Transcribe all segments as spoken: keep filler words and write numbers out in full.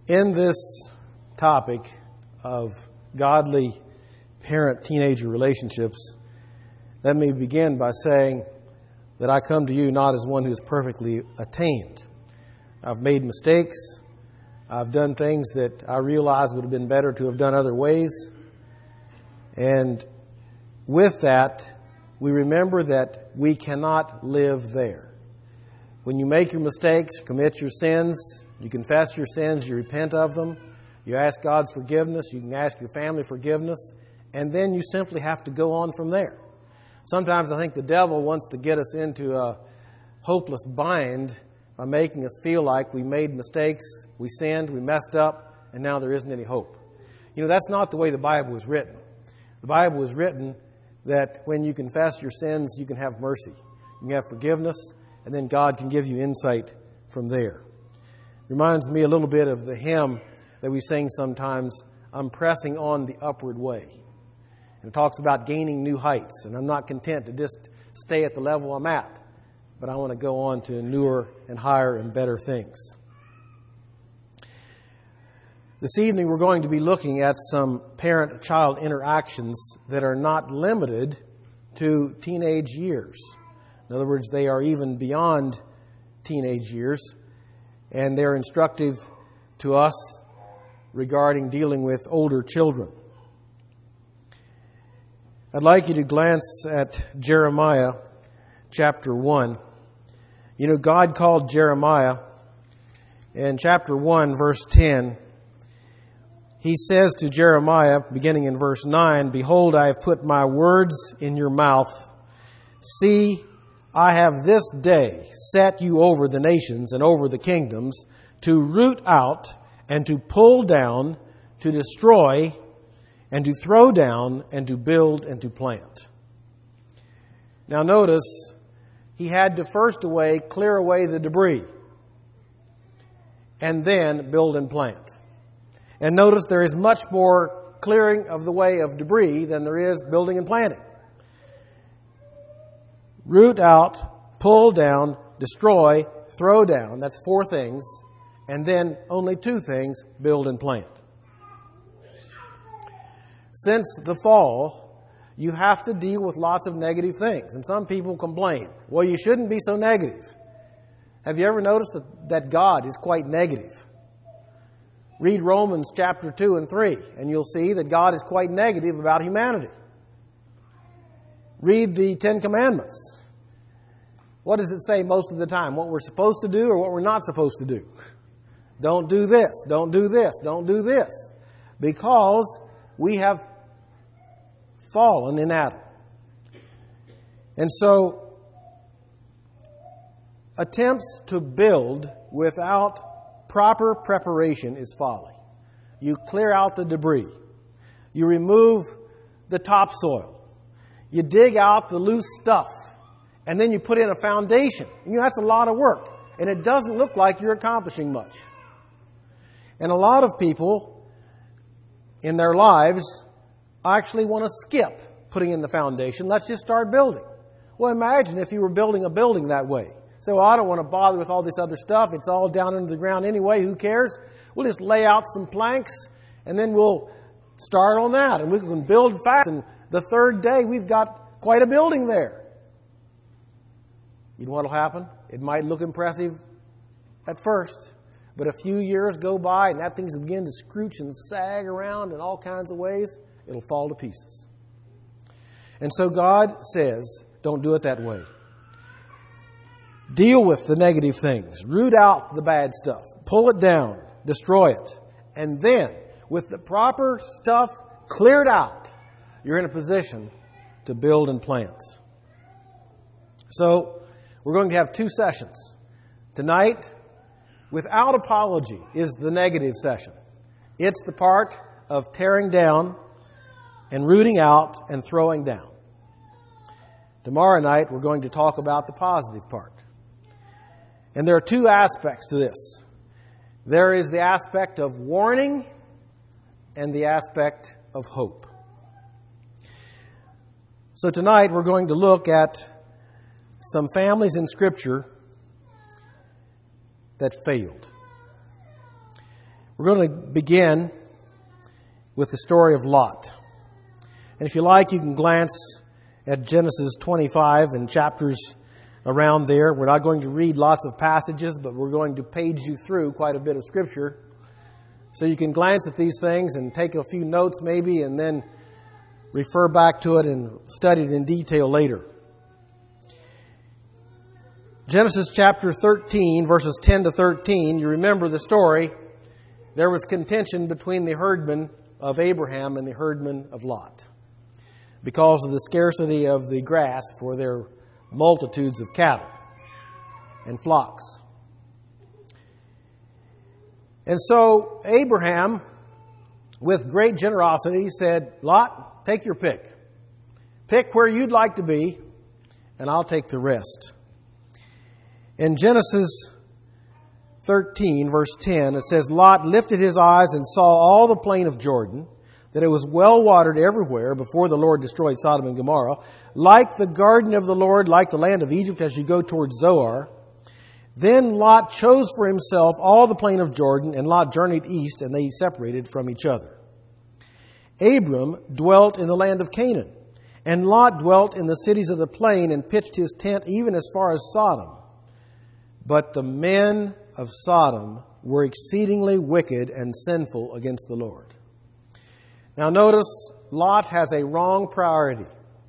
In this topic of godly parent-teenager relationships, let me begin by saying that I come to you not as one who is perfectly attained. I've made mistakes. I've done things that I realize would have been better to have done other ways. And with that, we remember that we cannot live there. When you make your mistakes, commit your sins, you confess your sins, you repent of them, you ask God's forgiveness, you can ask your family forgiveness, and then you simply have to go on from there. Sometimes I think the devil wants to get us into a hopeless bind by making us feel like we made mistakes, we sinned, we messed up, and now there isn't any hope. You know, that's not the way the Bible was written. The Bible was written that when you confess your sins, you can have mercy. You can have forgiveness, and then God can give you insight from there. Reminds me a little bit of the hymn that we sing sometimes, I'm pressing on the upward way. And it talks about gaining new heights, and I'm not content to just stay at the level I'm at, but I want to go on to newer and higher and better things. This evening we're going to be looking at some parent-child interactions that are not limited to teenage years. In other words, they are even beyond teenage years, and they're instructive to us regarding dealing with older children. I'd like you to glance at Jeremiah chapter one. You know, God called Jeremiah in chapter one, verse ten. He says to Jeremiah, beginning in verse nine, Behold, I have put my words in your mouth. See, I have this day set you over the nations and over the kingdoms to root out and to pull down, to destroy and to throw down and to build and to plant. Now notice, he had to first away, clear away the debris and then build and plant. And notice there is much more clearing of the way of debris than there is building and planting. Root out, pull down, destroy, throw down. That's four things. And then only two things, build and plant. Since the fall, you have to deal with lots of negative things. And some people complain, well, you shouldn't be so negative. Have you ever noticed that, that God is quite negative? Read Romans chapter two and three, and you'll see that God is quite negative about humanity. Read the Ten Commandments. What does it say most of the time? What we're supposed to do or what we're not supposed to do? Don't do this, don't do this, don't do this. Because we have fallen in Adam. And so, attempts to build without proper preparation is folly. You clear out the debris. You remove the topsoil. You dig out the loose stuff. And then you put in a foundation. You know, that's a lot of work. And it doesn't look like you're accomplishing much. And a lot of people in their lives actually want to skip putting in the foundation. Let's just start building. Well, imagine if you were building a building that way. So, well, I don't want to bother with all this other stuff. It's all down under the ground anyway. Who cares? We'll just lay out some planks and then we'll start on that. And we can build fast. And the third day, we've got quite a building there. You know what will happen? It might look impressive at first, but a few years go by and that thing's begin to scrooch and sag around in all kinds of ways. It'll fall to pieces. And so God says, don't do it that way. Deal with the negative things. Root out the bad stuff. Pull it down. Destroy it. And then, with the proper stuff cleared out, you're in a position to build and plant. So, we're going to have two sessions. Tonight, without apology, is the negative session. It's the part of tearing down and rooting out and throwing down. Tomorrow night, we're going to talk about the positive part. And there are two aspects to this. There is the aspect of warning and the aspect of hope. So tonight, we're going to look at some families in Scripture that failed. We're going to begin with the story of Lot. And if you like, you can glance at Genesis twenty-five and chapters around there. We're not going to read lots of passages, but we're going to page you through quite a bit of Scripture. So you can glance at these things and take a few notes maybe, and then refer back to it and study it in detail later. Genesis chapter thirteen, verses ten to thirteen, you remember the story. There was contention between the herdmen of Abraham and the herdmen of Lot because of the scarcity of the grass for their multitudes of cattle and flocks. And so Abraham, with great generosity, said, Lot, take your pick. Pick where you'd like to be, and I'll take the rest. In Genesis thirteen, verse ten, it says, Lot lifted his eyes and saw all the plain of Jordan, that it was well watered everywhere before the Lord destroyed Sodom and Gomorrah, like the garden of the Lord, like the land of Egypt as you go towards Zoar. Then Lot chose for himself all the plain of Jordan, and Lot journeyed east, and they separated from each other. Abram dwelt in the land of Canaan, and Lot dwelt in the cities of the plain and pitched his tent even as far as Sodom. But the men of Sodom were exceedingly wicked and sinful against the Lord. Now notice, Lot has a wrong priority.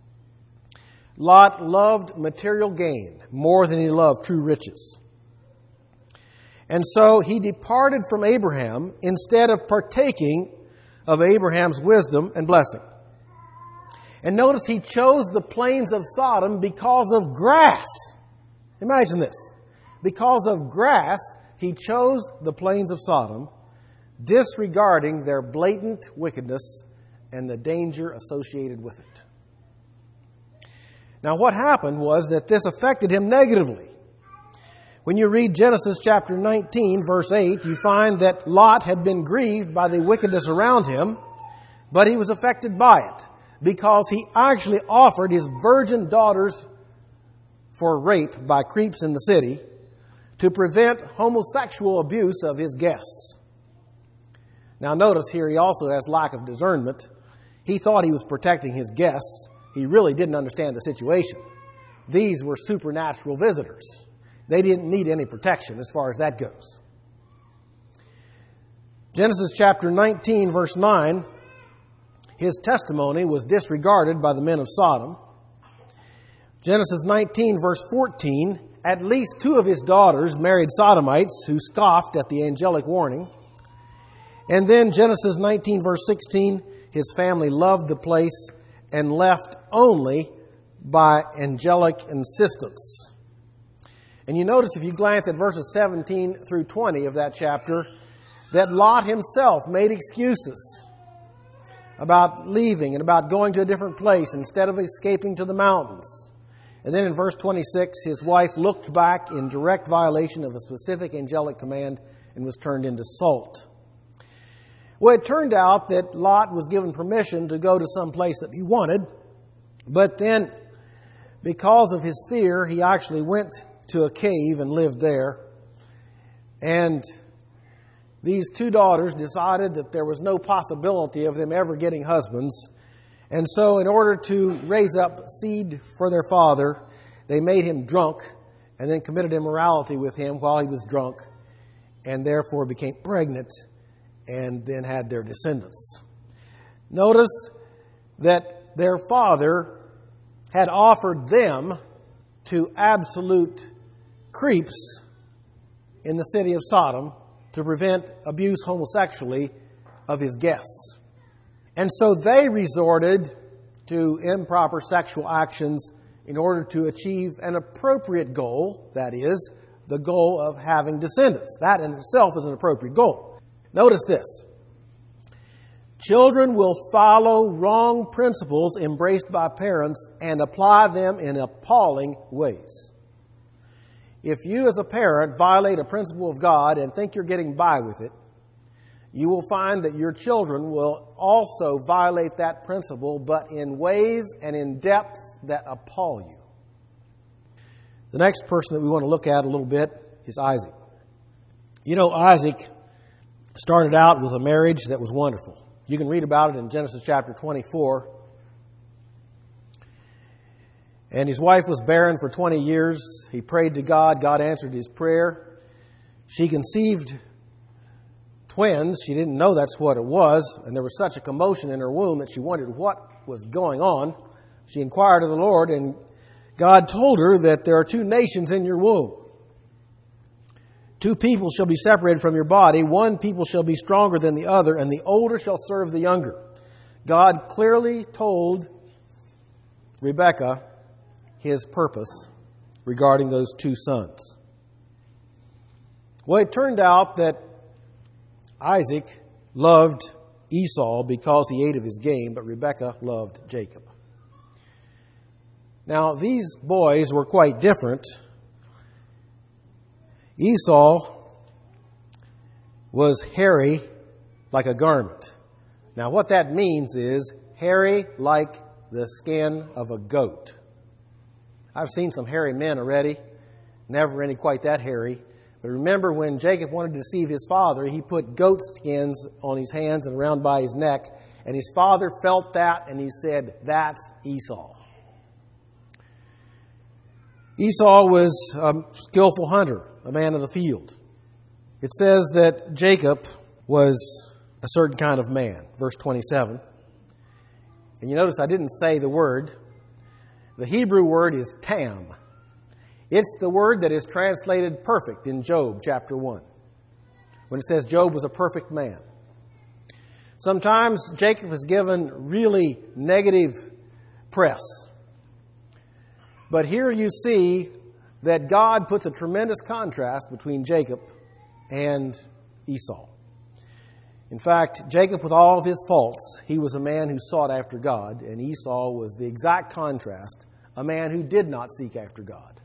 Lot loved material gain more than he loved true riches. And so he departed from Abraham instead of partaking of Abraham's wisdom and blessing. And notice he chose the plains of Sodom because of grass. Imagine this. Because of grass, he chose the plains of Sodom, disregarding their blatant wickedness and the danger associated with it. Now, what happened was that this affected him negatively. When you read Genesis chapter nineteen, verse eight, you find that Lot had been grieved by the wickedness around him, but he was affected by it because he actually offered his virgin daughters for rape by creeps in the city to prevent homosexual abuse of his guests. Now notice here he also has lack of discernment. He thought he was protecting his guests. He really didn't understand the situation. These were supernatural visitors. They didn't need any protection as far as that goes. Genesis chapter nineteen, verse nine, his testimony was disregarded by the men of Sodom. Genesis nineteen, verse fourteen, at least two of his daughters married Sodomites who scoffed at the angelic warning. And then Genesis nineteen, verse sixteen, his family loved the place and left only by angelic insistence. And you notice if you glance at verses seventeen through twenty of that chapter, that Lot himself made excuses about leaving and about going to a different place instead of escaping to the mountains. And then in verse twenty-six, his wife looked back in direct violation of a specific angelic command and was turned into salt. Well, it turned out that Lot was given permission to go to some place that he wanted, but then because of his fear, he actually went to a cave and lived there. And these two daughters decided that there was no possibility of them ever getting husbands. And so in order to raise up seed for their father, they made him drunk and then committed immorality with him while he was drunk, and therefore became pregnant and then had their descendants. Notice that their father had offered them to absolute creeps in the city of Sodom to prevent abuse homosexually of his guests. And so they resorted to improper sexual actions in order to achieve an appropriate goal, that is, the goal of having descendants. That in itself is an appropriate goal. Notice this. Children will follow wrong principles embraced by parents and apply them in appalling ways. If you as a parent violate a principle of God and think you're getting by with it, you will find that your children will also violate that principle, but in ways and in depths that appall you. The next person that we want to look at a little bit is Isaac. You know, Isaac started out with a marriage that was wonderful. You can read about it in Genesis chapter twenty-four. And his wife was barren for twenty years. He prayed to God. God answered his prayer. She conceived twins. She didn't know that's what it was. And there was such a commotion in her womb that she wondered what was going on. She inquired of the Lord, and God told her that there are two nations in your womb. Two people shall be separated from your body. One people shall be stronger than the other, and the older shall serve the younger. God clearly told Rebekah his purpose regarding those two sons. Well, it turned out that Isaac loved Esau because he ate of his game, but Rebekah loved Jacob. Now, these boys were quite different. Esau was hairy like a garment. Now, what that means is hairy like the skin of a goat. I've seen some hairy men already, never any quite that hairy. But remember when Jacob wanted to deceive his father, he put goat skins on his hands and around by his neck, and his father felt that and he said, "That's Esau." Esau was a skillful hunter, a man of the field. It says that Jacob was a certain kind of man, verse twenty-seven. And you notice I didn't say the word. The Hebrew word is tam. It's the word that is translated perfect in Job chapter one, when it says Job was a perfect man. Sometimes Jacob is given really negative press. But here you see that God puts a tremendous contrast between Jacob and Esau. In fact, Jacob, with all of his faults, he was a man who sought after God, and Esau was the exact contrast, a man who did not seek after God.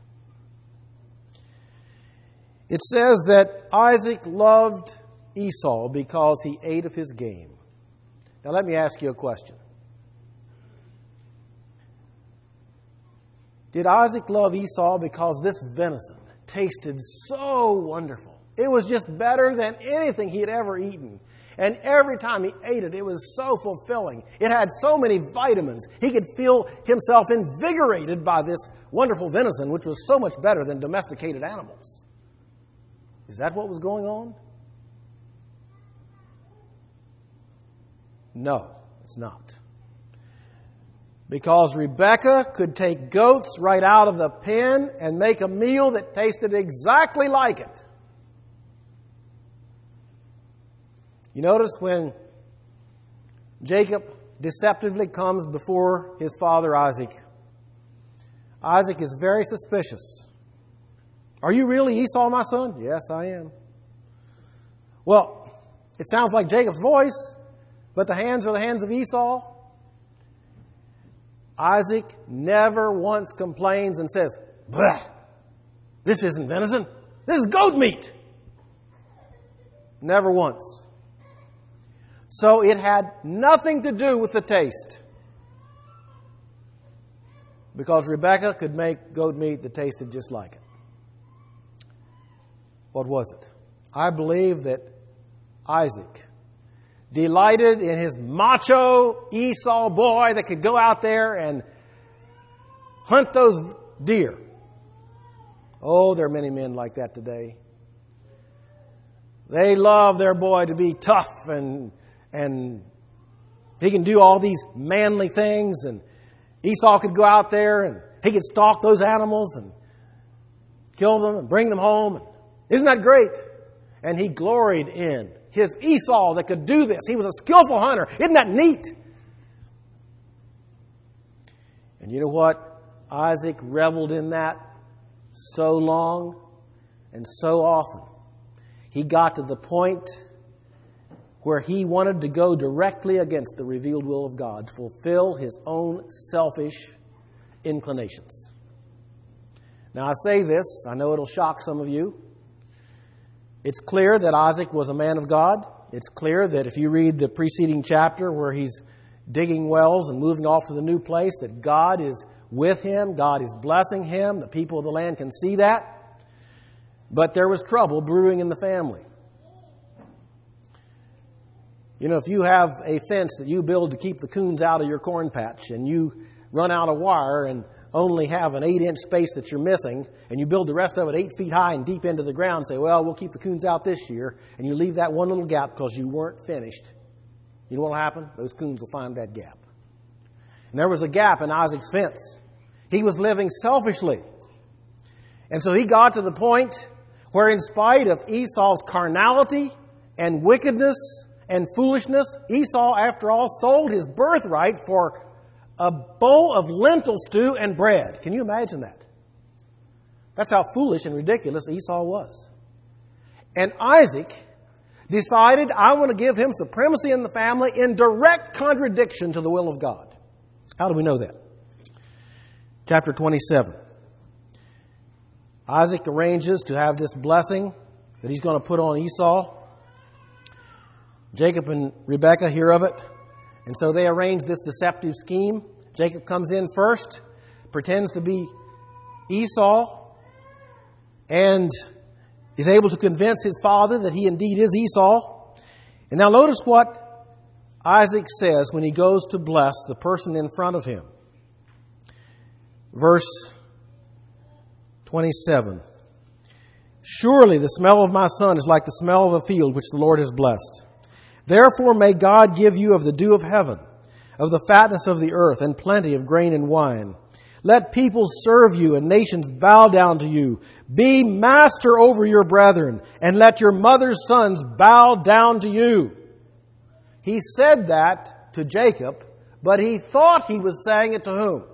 It says that Isaac loved Esau because he ate of his game. Now let me ask you a question. Did Isaac love Esau because this venison tasted so wonderful? It was just better than anything he had ever eaten. And every time he ate it, it was so fulfilling. It had so many vitamins. He could feel himself invigorated by this wonderful venison, which was so much better than domesticated animals. Is that what was going on? No, it's not. Because Rebekah could take goats right out of the pen and make a meal that tasted exactly like it. You notice when Jacob deceptively comes before his father Isaac, Isaac is very suspicious. "Are you really Esau, my son?" "Yes, I am." Well, it sounds like Jacob's voice, but the hands are the hands of Esau. Isaac never once complains and says, "Bleh, this isn't venison. This is goat meat." Never once. So it had nothing to do with the taste. Because Rebekah could make goat meat that tasted just like it. What was it? I believe that Isaac delighted in his macho Esau boy that could go out there and hunt those deer. Oh, there are many men like that today. They love their boy to be tough and and he can do all these manly things, and Esau could go out there and he could stalk those animals and kill them and bring them home. Isn't that great? And he gloried in his Esau that could do this. He was a skillful hunter. Isn't that neat? And you know what? Isaac reveled in that so long and so often. He got to the point where he wanted to go directly against the revealed will of God, fulfill his own selfish inclinations. Now, I say this, I know it'll shock some of you. It's clear that Isaac was a man of God. It's clear that if you read the preceding chapter where he's digging wells and moving off to the new place, that God is with him, God is blessing him, the people of the land can see that. But there was trouble brewing in the family. You know, if you have a fence that you build to keep the coons out of your corn patch and you run out of wire and only have an eight-inch space that you're missing, and you build the rest of it eight feet high and deep into the ground and say, well, we'll keep the coons out this year, and you leave that one little gap because you weren't finished, you know what will happen? Those coons will find that gap. And there was a gap in Isaac's fence. He was living selfishly. And so he got to the point where, in spite of Esau's carnality and wickedness and foolishness, Esau, after all, sold his birthright for a bowl of lentil stew and bread. Can you imagine that? That's how foolish and ridiculous Esau was. And Isaac decided, I want to give him supremacy in the family in direct contradiction to the will of God. How do we know that? Chapter twenty-seven. Isaac arranges to have this blessing that he's going to put on Esau. Jacob and Rebekah hear of it. And so they arrange this deceptive scheme. Jacob comes in first, pretends to be Esau, and is able to convince his father that he indeed is Esau. And now notice what Isaac says when he goes to bless the person in front of him. Verse twenty-seven. Surely the smell of my son is like the smell of a field which the Lord has blessed. Therefore may God give you of the dew of heaven, of the fatness of the earth, and plenty of grain and wine. Let peoples serve you and nations bow down to you. Be master over your brethren, and let your mother's sons bow down to you. He said that to Jacob, but he thought he was saying it to whom?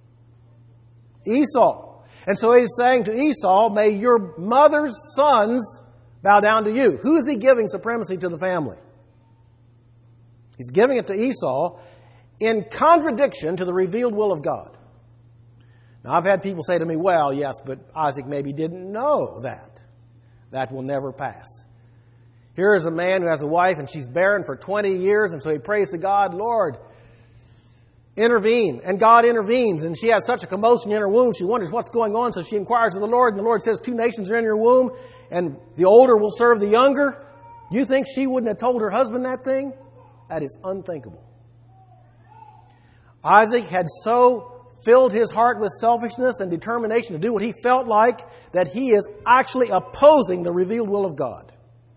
Esau. And so he's saying to Esau, may your mother's sons bow down to you. Who is he giving supremacy to the family? He's giving it to Esau in contradiction to the revealed will of God. Now, I've had people say to me, well, yes, but Isaac maybe didn't know that. That will never pass. Here is a man who has a wife and she's barren for twenty years, and so he prays to God, Lord, intervene. And God intervenes, and she has such a commotion in her womb, she wonders what's going on, so she inquires of the Lord, and the Lord says, two nations are in your womb, and the older will serve the younger. You think she wouldn't have told her husband that thing? That is unthinkable. Isaac had so filled his heart with selfishness and determination to do what he felt like that he is actually opposing the revealed will of God.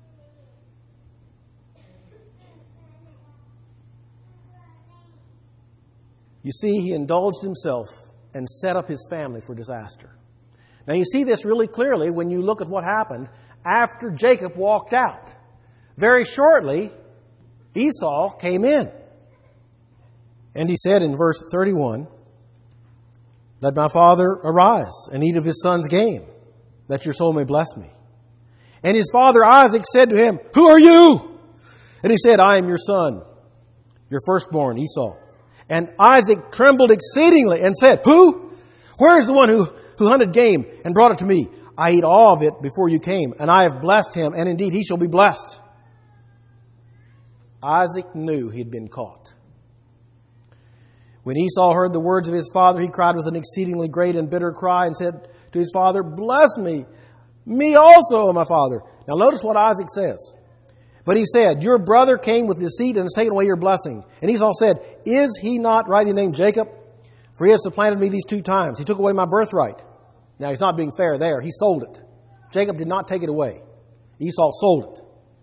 You see, he indulged himself and set up his family for disaster. Now you see this really clearly when you look at what happened after Jacob walked out. Very shortly, Esau came in. And he said in verse thirty-one, let my father arise and eat of his son's game, that your soul may bless me. And his father Isaac said to him, who are you? And he said, I am your son, your firstborn, Esau. And Isaac trembled exceedingly and said, who? Where is the one who, who hunted game and brought it to me? I ate all of it before you came, and I have blessed him, and indeed he shall be blessed. Isaac knew he had been caught. When Esau heard the words of his father, he cried with an exceedingly great and bitter cry and said to his father, bless me, me also, O my father. Now notice what Isaac says. But he said, your brother came with deceit and has taken away your blessing. And Esau said, is he not rightly named Jacob? For he has supplanted me these two times. He took away my birthright. Now he's not being fair there. He sold it. Jacob did not take it away. Esau sold it.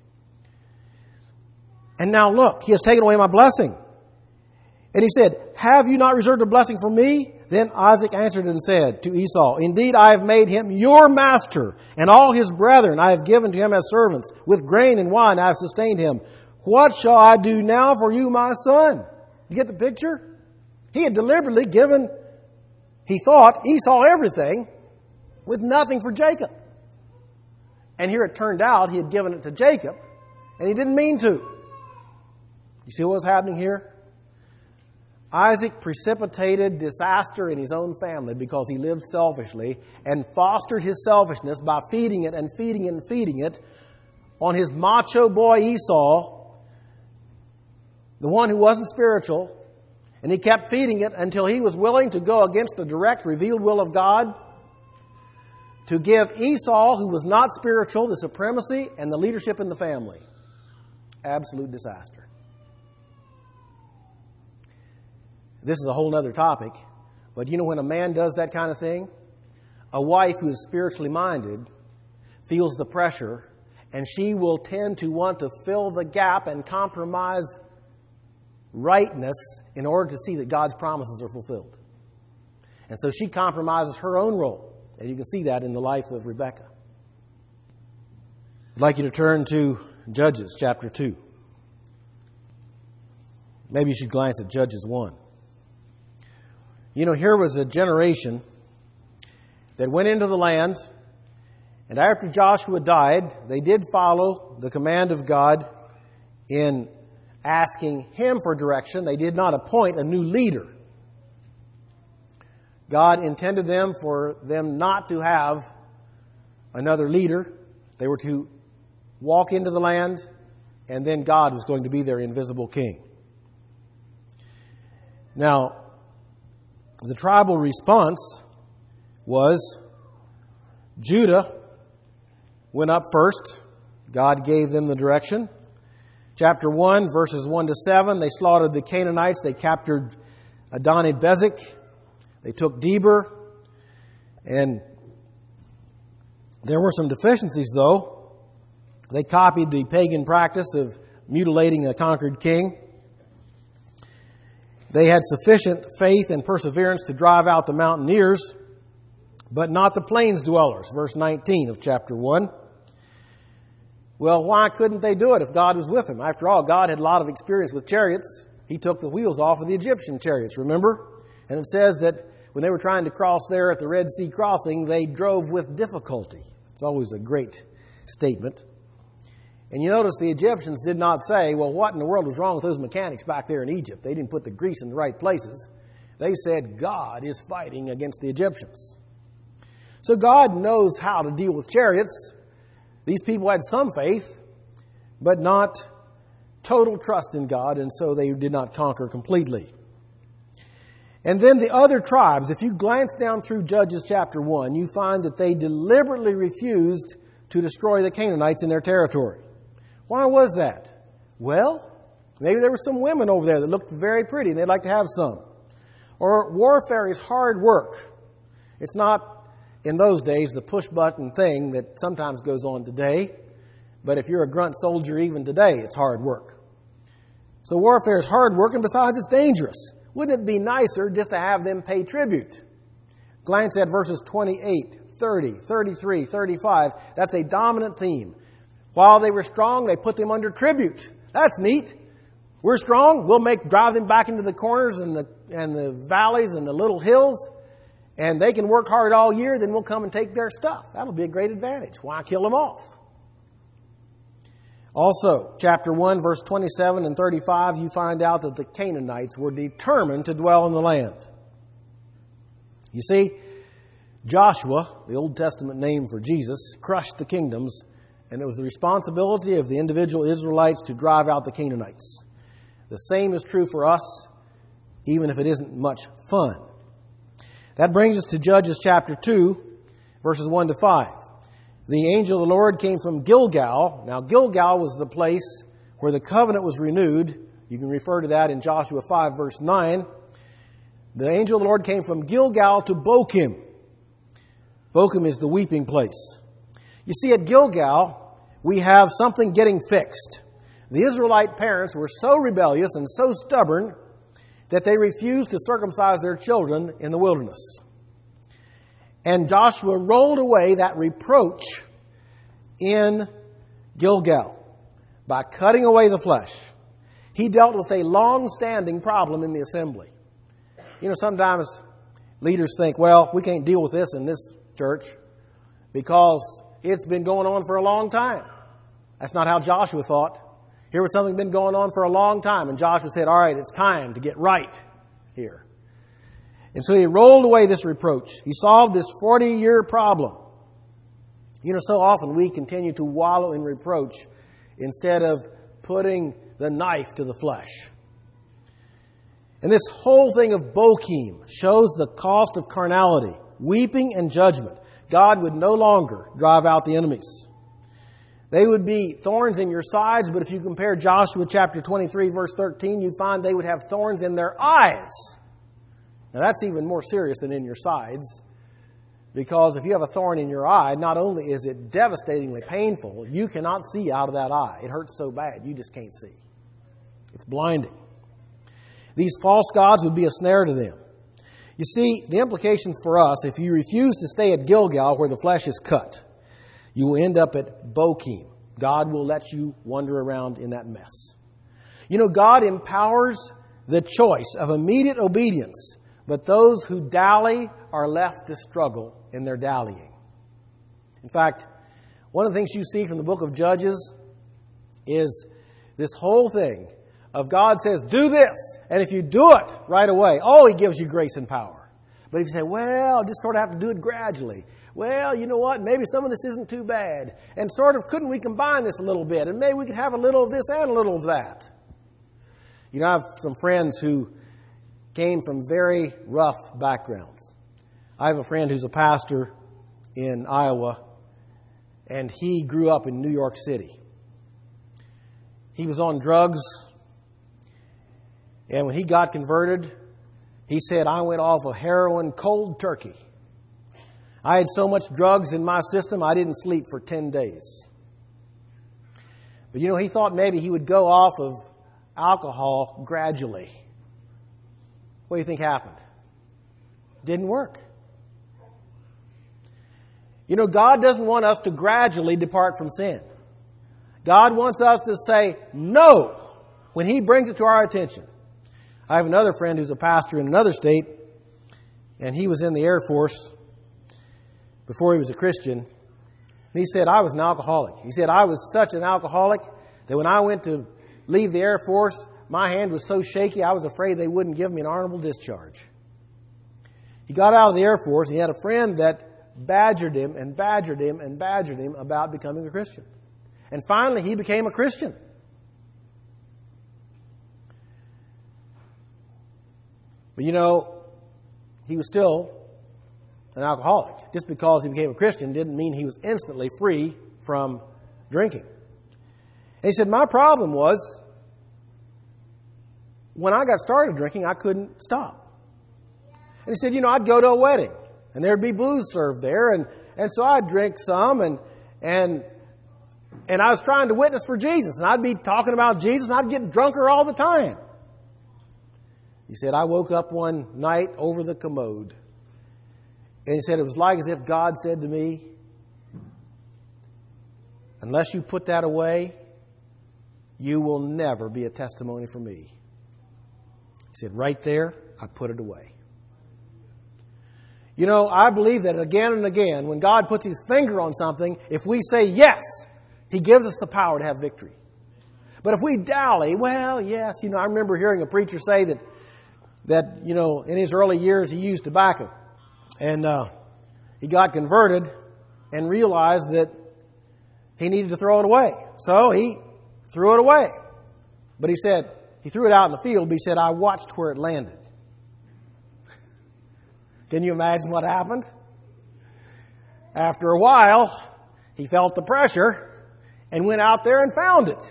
And now look, he has taken away my blessing. And he said, have you not reserved a blessing for me? Then Isaac answered and said to Esau, indeed, I have made him your master, and all his brethren I have given to him as servants. With grain and wine I have sustained him. What shall I do now for you, my son? You get the picture? He had deliberately given, he thought, Esau everything with nothing for Jacob. And here it turned out he had given it to Jacob, and he didn't mean to. You see what was happening here? Isaac precipitated disaster in his own family because he lived selfishly and fostered his selfishness by feeding it and feeding it and feeding it on his macho boy Esau, the one who wasn't spiritual, and he kept feeding it until he was willing to go against the direct revealed will of God to give Esau, who was not spiritual, the supremacy and the leadership in the family. Absolute disaster. This is a whole other topic. But you know, when a man does that kind of thing, a wife who is spiritually minded feels the pressure, and she will tend to want to fill the gap and compromise rightness in order to see that God's promises are fulfilled. And so she compromises her own role. And you can see that in the life of Rebekah. I'd like you to turn to Judges chapter two. Maybe you should glance at Judges one. You know, here was a generation that went into the land, and after Joshua died, they did follow the command of God in asking him for direction. They did not appoint a new leader. God intended them for them not to have another leader. They were to walk into the land, and then God was going to be their invisible king. Now, the tribal response was Judah went up first. God gave them the direction. Chapter one, verses one to seven, they slaughtered the Canaanites. They captured Adoni-Bezek. They took Deber. And there were some deficiencies, though. They copied the pagan practice of mutilating a conquered king. They had sufficient faith and perseverance to drive out the mountaineers, but not the plains dwellers. Verse nineteen of chapter one. Well, why couldn't they do it if God was with them? After all, God had a lot of experience with chariots. He took the wheels off of the Egyptian chariots, remember? And it says that when they were trying to cross there at the Red Sea crossing, they drove with difficulty. It's always a great statement. And you notice the Egyptians did not say, well, what in the world was wrong with those mechanics back there in Egypt? They didn't put the grease in the right places. They said, God is fighting against the Egyptians. So God knows how to deal with chariots. These people had some faith, but not total trust in God, and so they did not conquer completely. And then the other tribes, if you glance down through Judges chapter one, you find that they deliberately refused to destroy the Canaanites in their territory. Why was that? Well, maybe there were some women over there that looked very pretty and they'd like to have some. Or warfare is hard work. It's not, in those days, the push-button thing that sometimes goes on today. But if you're a grunt soldier even today, it's hard work. So warfare is hard work, and besides, it's dangerous. Wouldn't it be nicer just to have them pay tribute? Glance at verses twenty-eight, thirty, thirty-three, thirty-five. That's a dominant theme. While they were strong, they put them under tribute. That's neat. We're strong. We'll make drive them back into the corners and the and the valleys and the little hills, and they can work hard all year. Then we'll come and take their stuff. That'll be a great advantage. Why kill them off? Also, chapter one, verse twenty-seven and thirty-five, you find out that the Canaanites were determined to dwell in the land. You see, Joshua, the Old Testament name for Jesus, crushed the kingdoms, and it was the responsibility of the individual Israelites to drive out the Canaanites. The same is true for us, even if it isn't much fun. That brings us to Judges chapter two, verses one to five. The angel of the Lord came from Gilgal. Now, Gilgal was the place where the covenant was renewed. You can refer to that in Joshua five, verse nine. The angel of the Lord came from Gilgal to Bochim. Bochim is the weeping place. You see, at Gilgal, we have something getting fixed. The Israelite parents were so rebellious and so stubborn that they refused to circumcise their children in the wilderness. And Joshua rolled away that reproach in Gilgal by cutting away the flesh. He dealt with a long-standing problem in the assembly. You know, sometimes leaders think, well, we can't deal with this in this church because it's been going on for a long time. That's not how Joshua thought. Here was something been going on for a long time, and Joshua said, all right, it's time to get right here. And so he rolled away this reproach. He solved this forty-year problem. You know, so often we continue to wallow in reproach instead of putting the knife to the flesh. And this whole thing of Bochim shows the cost of carnality, weeping and judgment. God would no longer drive out the enemies. They would be thorns in your sides, but if you compare Joshua chapter twenty-three, verse thirteen, you find they would have thorns in their eyes. Now that's even more serious than in your sides, because if you have a thorn in your eye, not only is it devastatingly painful, you cannot see out of that eye. It hurts so bad, you just can't see. It's blinding. These false gods would be a snare to them. You see, the implications for us, if you refuse to stay at Gilgal where the flesh is cut, you will end up at Bochim. God will let you wander around in that mess. You know, God empowers the choice of immediate obedience, but those who dally are left to struggle in their dallying. In fact, one of the things you see from the book of Judges is this whole thing of God says, do this. And if you do it right away, oh, He gives you grace and power. But if you say, well, I just sort of have to do it gradually. Well, you know what? Maybe some of this isn't too bad. And sort of, couldn't we combine this a little bit? And maybe we could have a little of this and a little of that. You know, I have some friends who came from very rough backgrounds. I have a friend who's a pastor in Iowa, and he grew up in New York City. He was on drugs, and when he got converted, he said, I went off of heroin cold turkey. I had so much drugs in my system, I didn't sleep for ten days. But you know, he thought maybe he would go off of alcohol gradually. What do you think happened? Didn't work. You know, God doesn't want us to gradually depart from sin. God wants us to say no when He brings it to our attention. I have another friend who's a pastor in another state, and he was in the Air Force before he was a Christian. And he said, I was an alcoholic. He said, I was such an alcoholic that when I went to leave the Air Force, my hand was so shaky, I was afraid they wouldn't give me an honorable discharge. He got out of the Air Force, and he had a friend that badgered him and badgered him and badgered him about becoming a Christian. And finally, he became a Christian. But you know, he was still an alcoholic. Just because he became a Christian didn't mean he was instantly free from drinking. And he said, my problem was, when I got started drinking, I couldn't stop. And he said, you know, I'd go to a wedding, and there'd be booze served there, and, and so I'd drink some, and and and I was trying to witness for Jesus, and I'd be talking about Jesus, and I'd get drunker all the time. He said, I woke up one night over the commode, and he said, it was like as if God said to me, unless you put that away, you will never be a testimony for me. He said, right there, I put it away. You know, I believe that again and again, when God puts His finger on something, if we say yes, He gives us the power to have victory. But if we dally, well, yes, you know, I remember hearing a preacher say that, that you know, in his early years he used tobacco. And uh, he got converted and realized that he needed to throw it away. So he threw it away. But he said, he threw it out in the field, but he said, I watched where it landed. Can you imagine what happened? After a while, he felt the pressure and went out there and found it.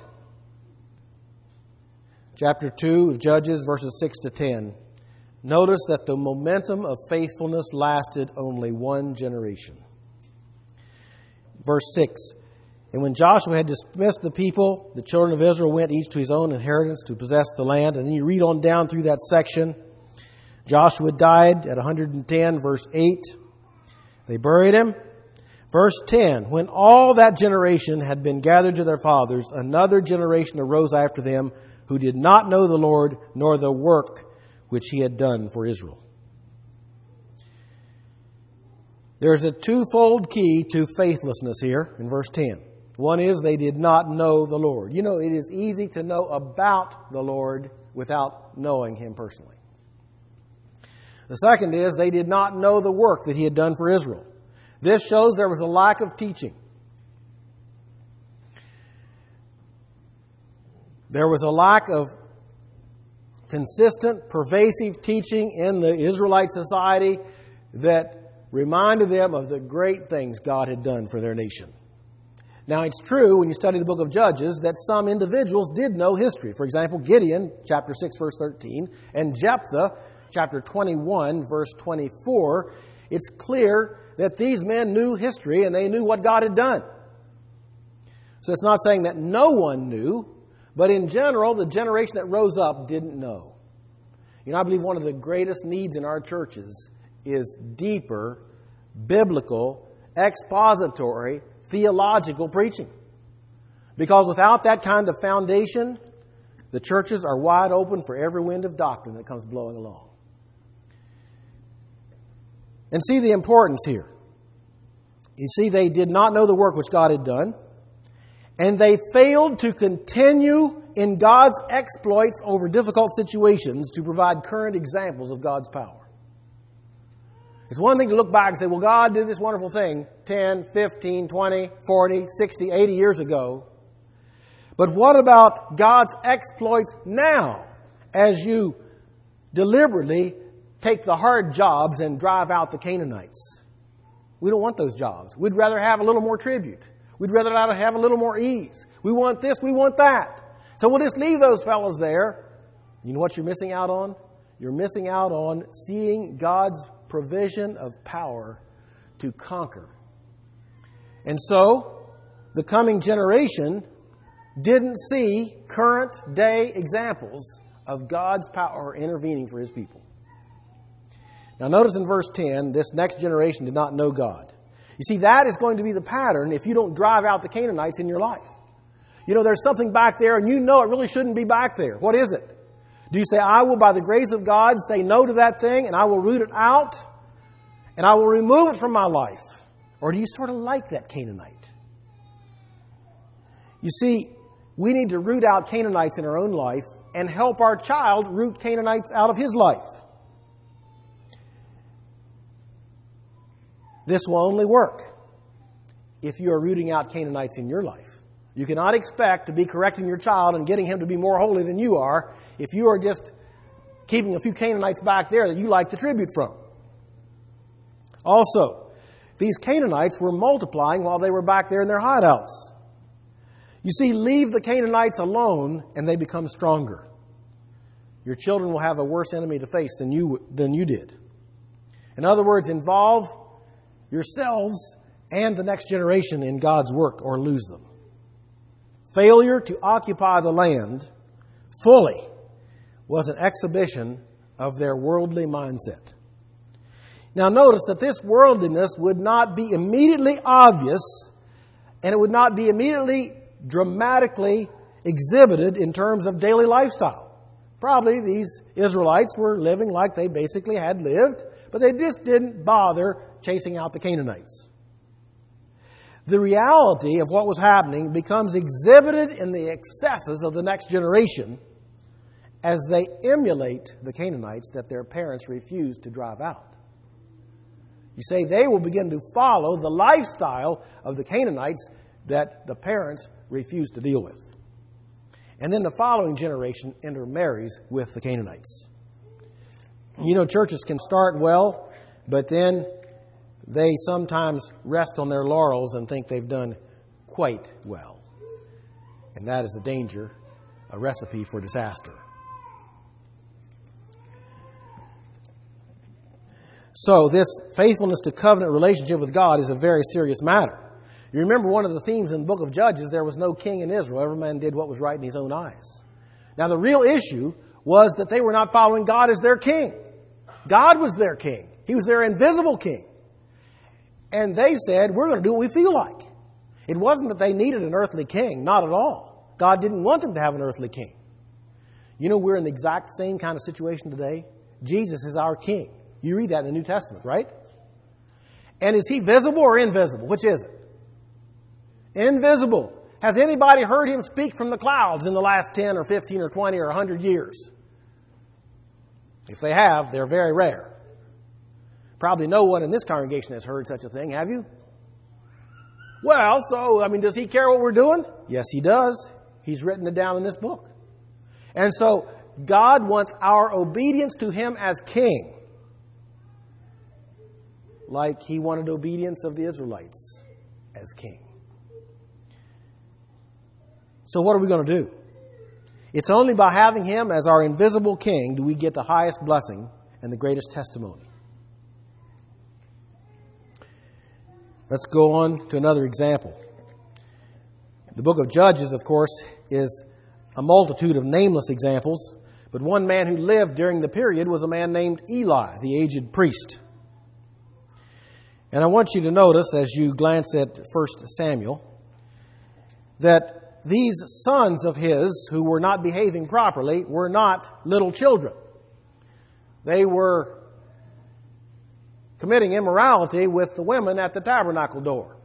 Chapter two of Judges, verses six to ten. Notice that the momentum of faithfulness lasted only one generation. Verse six. And when Joshua had dismissed the people, the children of Israel went each to his own inheritance to possess the land. And then you read on down through that section. Joshua died at one hundred ten, verse eight. They buried him. Verse ten, when all that generation had been gathered to their fathers, another generation arose after them who did not know the Lord nor the work which He had done for Israel. There's a twofold key to faithlessness here in verse ten. One is they did not know the Lord. You know, it is easy to know about the Lord without knowing Him personally. The second is they did not know the work that He had done for Israel. This shows there was a lack of teaching. There was a lack of consistent, pervasive teaching in the Israelite society that reminded them of the great things God had done for their nation. Now, it's true when you study the book of Judges that some individuals did know history. For example, Gideon, chapter six, verse thirteen, and Jephthah, chapter twenty-one, verse twenty-four, it's clear that these men knew history and they knew what God had done. So it's not saying that no one knew, but in general, the generation that rose up didn't know. You know, I believe one of the greatest needs in our churches is deeper, biblical, expository, theological preaching. Because without that kind of foundation, the churches are wide open for every wind of doctrine that comes blowing along. And see the importance here. You see, they did not know the work which God had done, and they failed to continue in God's exploits over difficult situations to provide current examples of God's power. It's one thing to look back and say, well, God did this wonderful thing ten, fifteen, twenty, forty, sixty, eighty years ago. But what about God's exploits now as you deliberately take the hard jobs and drive out the Canaanites? We don't want those jobs. We'd rather have a little more tribute. We'd rather have a little more ease. We want this, we want that. So we'll just leave those fellows there. You know what you're missing out on? You're missing out on seeing God's provision of power to conquer. And so, the coming generation didn't see current day examples of God's power intervening for His people. Now notice in verse ten, this next generation did not know God. You see, that is going to be the pattern if you don't drive out the Canaanites in your life. You know, there's something back there and you know it really shouldn't be back there. What is it? Do you say, I will, by the grace of God, say no to that thing and I will root it out and I will remove it from my life? Or do you sort of like that Canaanite? You see, we need to root out Canaanites in our own life and help our child root Canaanites out of his life. This will only work if you are rooting out Canaanites in your life. You cannot expect to be correcting your child and getting him to be more holy than you are if you are just keeping a few Canaanites back there that you like the tribute from. Also, these Canaanites were multiplying while they were back there in their hideouts. You see, leave the Canaanites alone and they become stronger. Your children will have a worse enemy to face than you, than you did. In other words, involve yourselves and the next generation in God's work or lose them. Failure to occupy the land fully was an exhibition of their worldly mindset. Now notice that this worldliness would not be immediately obvious and it would not be immediately dramatically exhibited in terms of daily lifestyle. Probably these Israelites were living like they basically had lived, but they just didn't bother chasing out the Canaanites. The reality of what was happening becomes exhibited in the excesses of the next generation as they emulate the Canaanites that their parents refused to drive out. You say they will begin to follow the lifestyle of the Canaanites that the parents refused to deal with. And then the following generation intermarries with the Canaanites. You know, churches can start well, but then they sometimes rest on their laurels and think they've done quite well. And that is a danger, a recipe for disaster. So this faithfulness to covenant relationship with God is a very serious matter. You remember one of the themes in the book of Judges, there was no king in Israel. Every man did what was right in his own eyes. Now the real issue was that they were not following God as their king. God was their king. He was their invisible king. And they said, we're going to do what we feel like. It wasn't that they needed an earthly king. Not at all. God didn't want them to have an earthly king. You know, we're in the exact same kind of situation today. Jesus is our king. You read that in the New Testament, right? And is He visible or invisible? Which is it? Invisible. Has anybody heard Him speak from the clouds in the last ten or fifteen or twenty or one hundred years? If they have, they're very rare. Probably no one in this congregation has heard such a thing, have you? Well, so, I mean, does He care what we're doing? Yes, He does. He's written it down in this book. And so, God wants our obedience to Him as King, like He wanted obedience of the Israelites as King. So what are we going to do? It's only by having Him as our invisible King do we get the highest blessing and the greatest testimony. Let's go on to another example. The book of Judges, of course, is a multitude of nameless examples, but one man who lived during the period was a man named Eli, the aged priest. And I want you to notice, as you glance at First Samuel, that these sons of his who were not behaving properly were not little children. They were committing immorality with the women at the tabernacle door.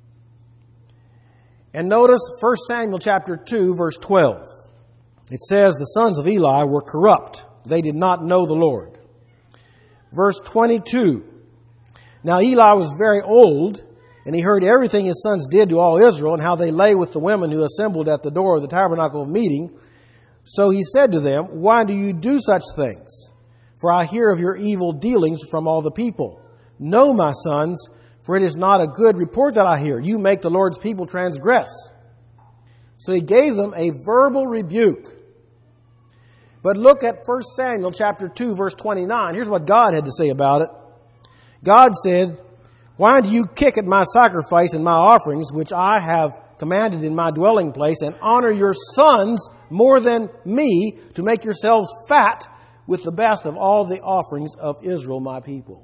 And notice First Samuel chapter two, verse twelve. It says, the sons of Eli were corrupt. They did not know the Lord. Verse twenty-two. Now Eli was very old, and he heard everything his sons did to all Israel, and how they lay with the women who assembled at the door of the tabernacle of meeting. So he said to them, why do you do such things? For I hear of your evil dealings from all the people. No, my sons, for it is not a good report that I hear. You make the Lord's people transgress. So he gave them a verbal rebuke. But look at First Samuel chapter two, verse twenty-nine. Here's what God had to say about it. God said, why do you kick at my sacrifice and my offerings, which I have commanded in my dwelling place, and honor your sons more than me, to make yourselves fat with the best of all the offerings of Israel, my people?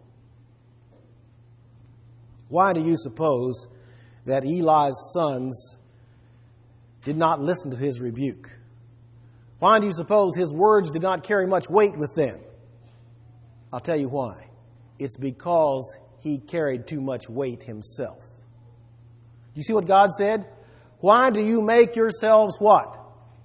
Why do you suppose that Eli's sons did not listen to his rebuke? Why do you suppose his words did not carry much weight with them? I'll tell you why. It's because he carried too much weight himself. You see what God said? Why do you make yourselves what?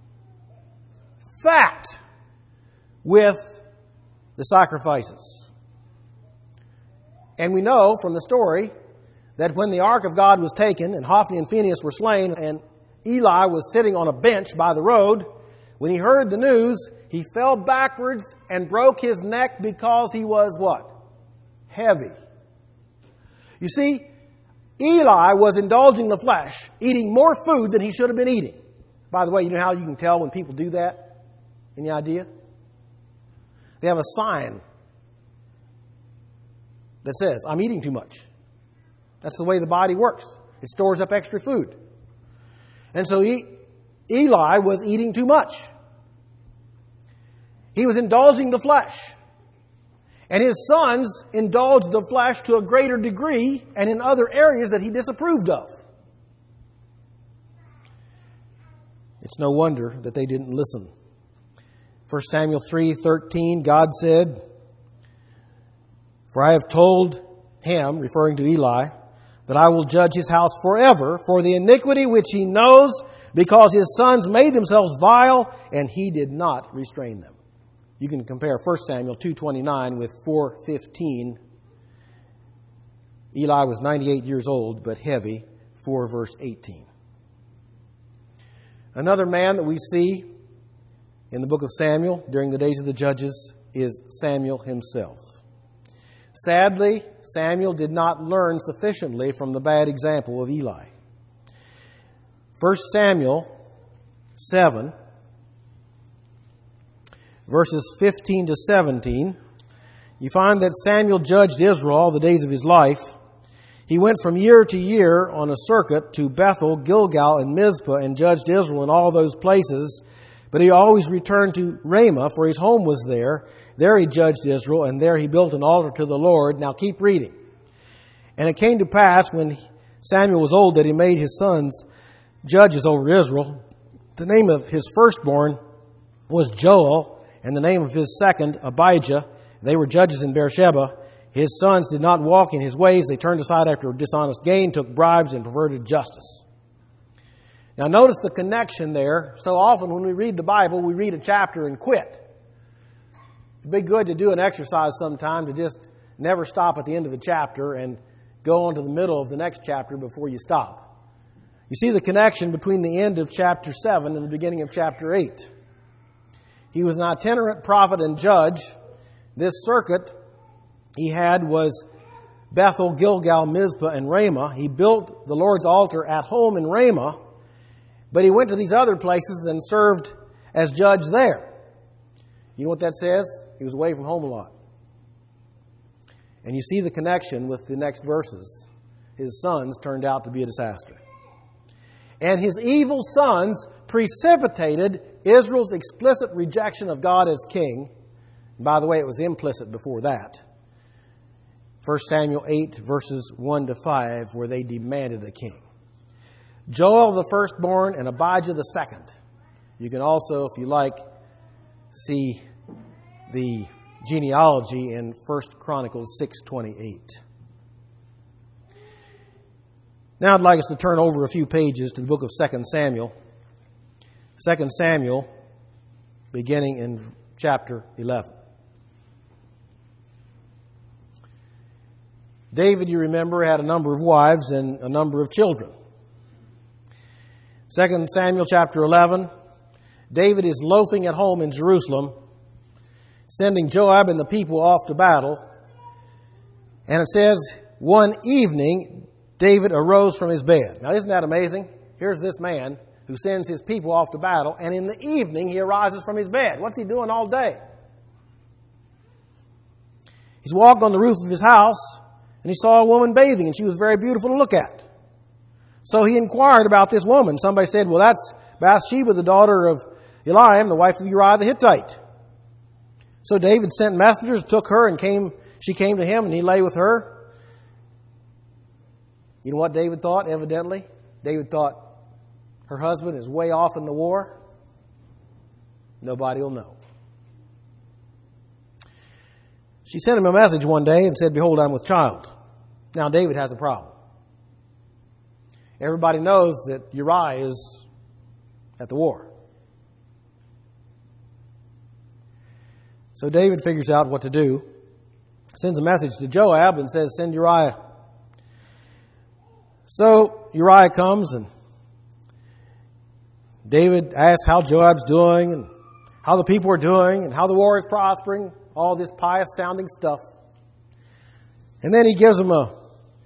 Fat with the sacrifices. And we know from the story that when the ark of God was taken and Hophni and Phinehas were slain and Eli was sitting on a bench by the road, when he heard the news, he fell backwards and broke his neck because he was what? Heavy. You see, Eli was indulging the flesh, eating more food than he should have been eating. By the way, you know how you can tell when people do that? Any idea? They have a sign that says, I'm eating too much. That's the way the body works. It stores up extra food. And so he, Eli was eating too much. He was indulging the flesh. And his sons indulged the flesh to a greater degree and in other areas that he disapproved of. It's no wonder that they didn't listen. First Samuel three thirteen, God said, for I have told him, referring to Eli, that I will judge his house forever for the iniquity which he knows, because his sons made themselves vile, and he did not restrain them. You can compare First Samuel two twenty-nine with four fifteen. Eli was ninety-eight years old, but heavy, four verse eighteen. Another man that we see in the book of Samuel during the days of the judges is Samuel himself. Sadly, Samuel did not learn sufficiently from the bad example of Eli. First Samuel seven, verses fifteen to seventeen, you find that Samuel judged Israel all the days of his life. He went from year to year on a circuit to Bethel, Gilgal, and Mizpah, and judged Israel in all those places. But he always returned to Ramah, for his home was there. There he judged Israel, and there he built an altar to the Lord. Now keep reading. And it came to pass, when Samuel was old, that he made his sons judges over Israel. The name of his firstborn was Joel, and the name of his second, Abijah. They were judges in Beersheba. His sons did not walk in his ways. They turned aside after dishonest gain, took bribes, and perverted justice. Now notice the connection there. So often when we read the Bible, we read a chapter and quit. It'd be good to do an exercise sometime to just never stop at the end of a chapter and go on to the middle of the next chapter before you stop. You see the connection between the end of chapter seven and the beginning of chapter eight. He was an itinerant prophet and judge. This circuit he had was Bethel, Gilgal, Mizpah, and Ramah. He built the Lord's altar at home in Ramah, but he went to these other places and served as judge there. You know what that says? He was away from home a lot. And you see the connection with the next verses. His sons turned out to be a disaster. And his evil sons precipitated Israel's explicit rejection of God as king. And by the way, it was implicit before that. First Samuel eight, verses one to five, where they demanded a king. Joel the firstborn and Abijah the second. You can also, if you like, see the genealogy in First Chronicles six twenty-eight. Now I'd like us to turn over a few pages to the book of Second Samuel. Second Samuel, beginning in chapter eleven. David, you remember, had a number of wives and a number of children. Second Samuel chapter eleven, David is loafing at home in Jerusalem, sending Joab and the people off to battle. And it says, one evening, David arose from his bed. Now, isn't that amazing? Here's this man who sends his people off to battle, and in the evening he arises from his bed. What's he doing all day? He's walked on the roof of his house, and he saw a woman bathing, and she was very beautiful to look at. So he inquired about this woman. Somebody said, well, that's Bathsheba, the daughter of Eliam, the wife of Uriah the Hittite. So David sent messengers, took her, and came. She came to him, and he lay with her. You know what David thought, evidently? David thought, her husband is way off in the war. Nobody will know. She sent him a message one day and said, behold, I'm with child. Now David has a problem. Everybody knows that Uriah is at the war. So David figures out what to do. Sends a message to Joab and says, send Uriah. So Uriah comes, and David asks how Joab's doing and how the people are doing and how the war is prospering. All this pious sounding stuff. And then he gives him a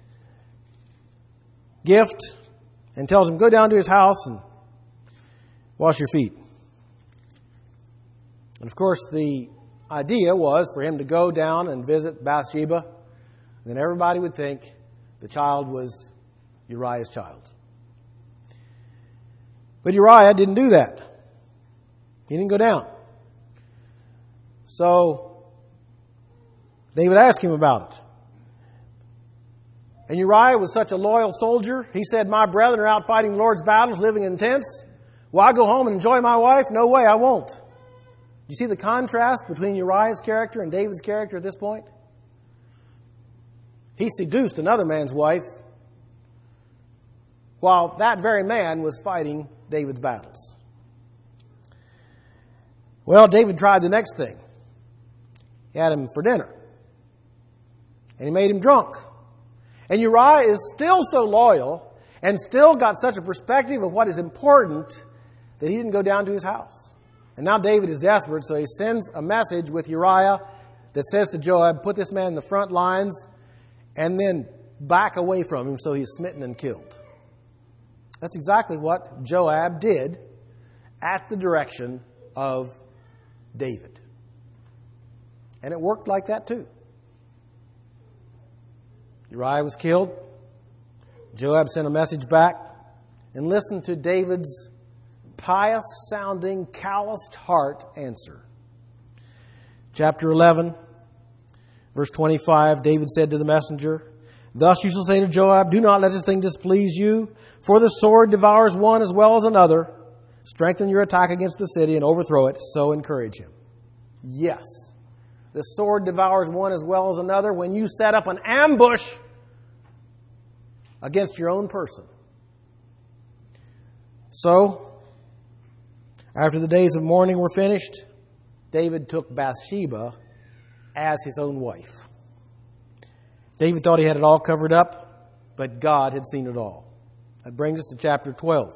gift and tells him, go down to his house and wash your feet. And of course, the idea was for him to go down and visit Bathsheba. Then everybody would think the child was Uriah's child. But Uriah didn't do that. He didn't go down. So David asked him about it. And Uriah was such a loyal soldier. He said, my brethren are out fighting the Lord's battles, living in tents. Will I go home and enjoy my wife? No way, I won't. You see the contrast between Uriah's character and David's character at this point? He seduced another man's wife while that very man was fighting David's battles. Well, David tried the next thing. He had him for dinner. And he made him drunk. And Uriah is still so loyal and still got such a perspective of what is important that he didn't go down to his house. And now David is desperate, so he sends a message with Uriah that says to Joab, put this man in the front lines and then back away from him so he's smitten and killed. That's exactly what Joab did at the direction of David. And it worked like that too. Uriah was killed. Joab sent a message back and listened to David's pious-sounding, calloused heart answer. Chapter eleven, verse twenty-five, David said to the messenger, thus you shall say to Joab, do not let this thing displease you, for the sword devours one as well as another. Strengthen your attack against the city and overthrow it, so encourage him. Yes, the sword devours one as well as another when you set up an ambush against your own person. So, after the days of mourning were finished, David took Bathsheba as his own wife. David thought he had it all covered up, but God had seen it all. That brings us to chapter twelve.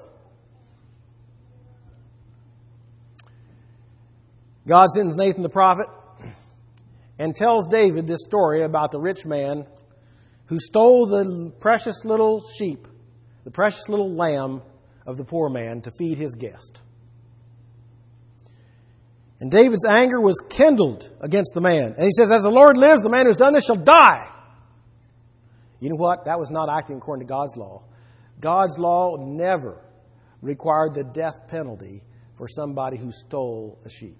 God sends Nathan the prophet and tells David this story about the rich man who stole the precious little sheep, the precious little lamb of the poor man to feed his guest. And David's anger was kindled against the man. And he says, as the Lord lives, the man who's done this shall die. You know what? That was not acting according to God's law. God's law never required the death penalty for somebody who stole a sheep.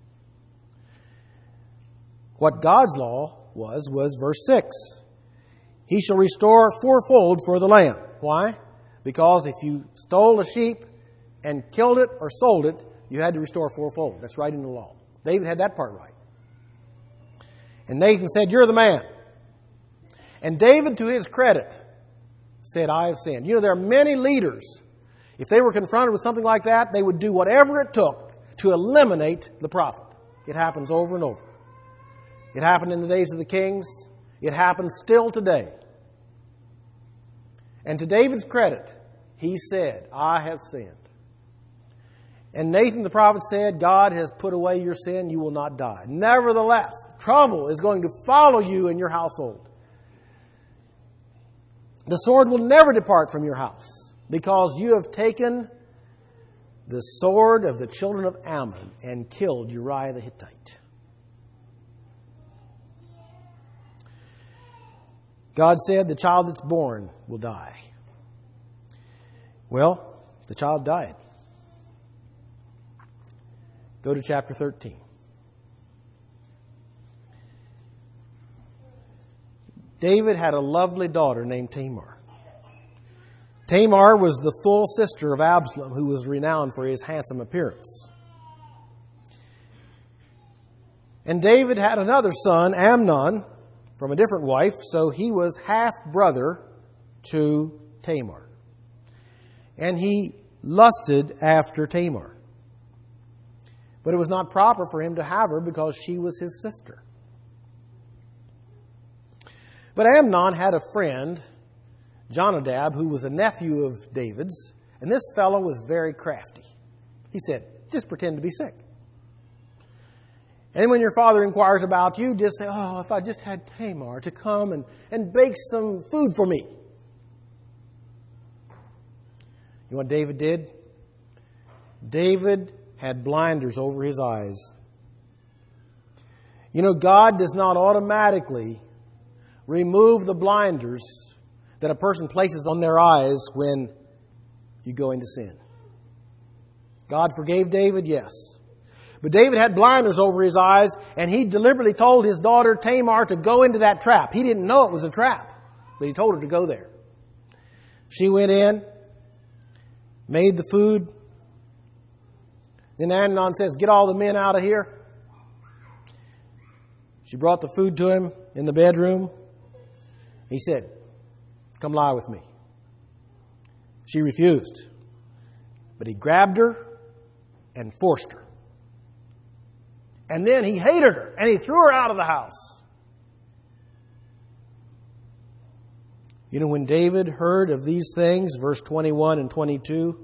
What God's law was, was verse six. He shall restore fourfold for the lamb. Why? Because if you stole a sheep and killed it or sold it, you had to restore fourfold. That's right in the law. David had that part right. And Nathan said, "You're the man." And David, to his credit, said, "I have sinned." You know, there are many leaders, if they were confronted with something like that, they would do whatever it took to eliminate the prophet. It happens over and over. It happened in the days of the kings. It happens still today. And to David's credit, he said, "I have sinned." And Nathan the prophet said, "God has put away your sin, you will not die. Nevertheless, trouble is going to follow you in your household. The sword will never depart from your house, because you have taken the sword of the children of Ammon and killed Uriah the Hittite." God said the child that's born will die. Well, the child died. Go to chapter thirteen. David had a lovely daughter named Tamar. Tamar was the full sister of Absalom, who was renowned for his handsome appearance. And David had another son, Amnon, from a different wife, so he was half-brother to Tamar. And he lusted after Tamar. But it was not proper for him to have her because she was his sister. But Amnon had a friend, Jonadab, who was a nephew of David's, and this fellow was very crafty. He said, "Just pretend to be sick. And when your father inquires about you, just say, 'Oh, if I just had Tamar to come and, and bake some food for me.'" You know what David did? David had blinders over his eyes. You know, God does not automatically remove the blinders that a person places on their eyes when you go into sin. God forgave David, yes. But David had blinders over his eyes, and he deliberately told his daughter Tamar to go into that trap. He didn't know it was a trap, but he told her to go there. She went in, made the food. Then Amnon says, "Get all the men out of here." She brought the food to him in the bedroom. He said, "Come lie with me." She refused. But he grabbed her and forced her. And then he hated her and he threw her out of the house. You know, when David heard of these things, verse twenty-one and twenty-two,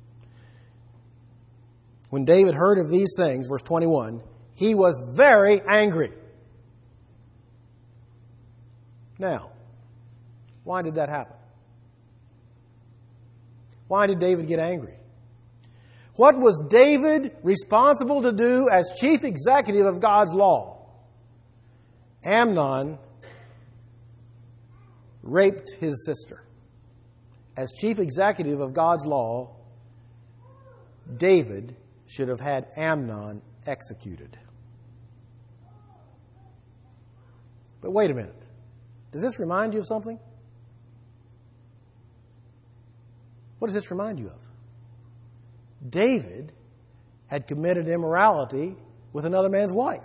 when David heard of these things, verse twenty-one, he was very angry. Now, why did that happen? Why did David get angry? What was David responsible to do as chief executive of God's law? Amnon raped his sister. As chief executive of God's law, David should have had Amnon executed. But wait a minute. Does this remind you of something? What does this remind you of? David had committed immorality with another man's wife.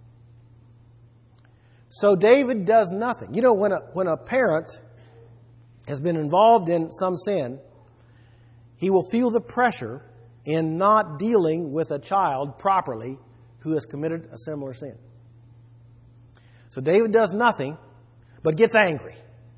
So David does nothing. You know, when a, when a parent has been involved in some sin, he will feel the pressure in not dealing with a child properly who has committed a similar sin. So David does nothing, but gets angry.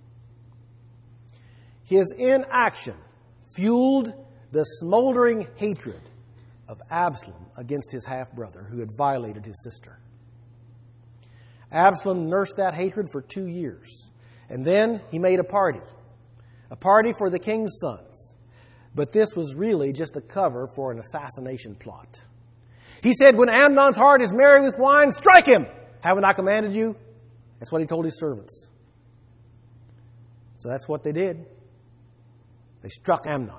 His inaction fueled the smoldering hatred of Absalom against his half-brother who had violated his sister. Absalom nursed that hatred for two years. And then he made a party. A party for the king's sons. But this was really just a cover for an assassination plot. He said, "When Amnon's heart is merry with wine, strike him! Haven't I commanded you?" That's what he told his servants. So that's what they did. They struck Amnon.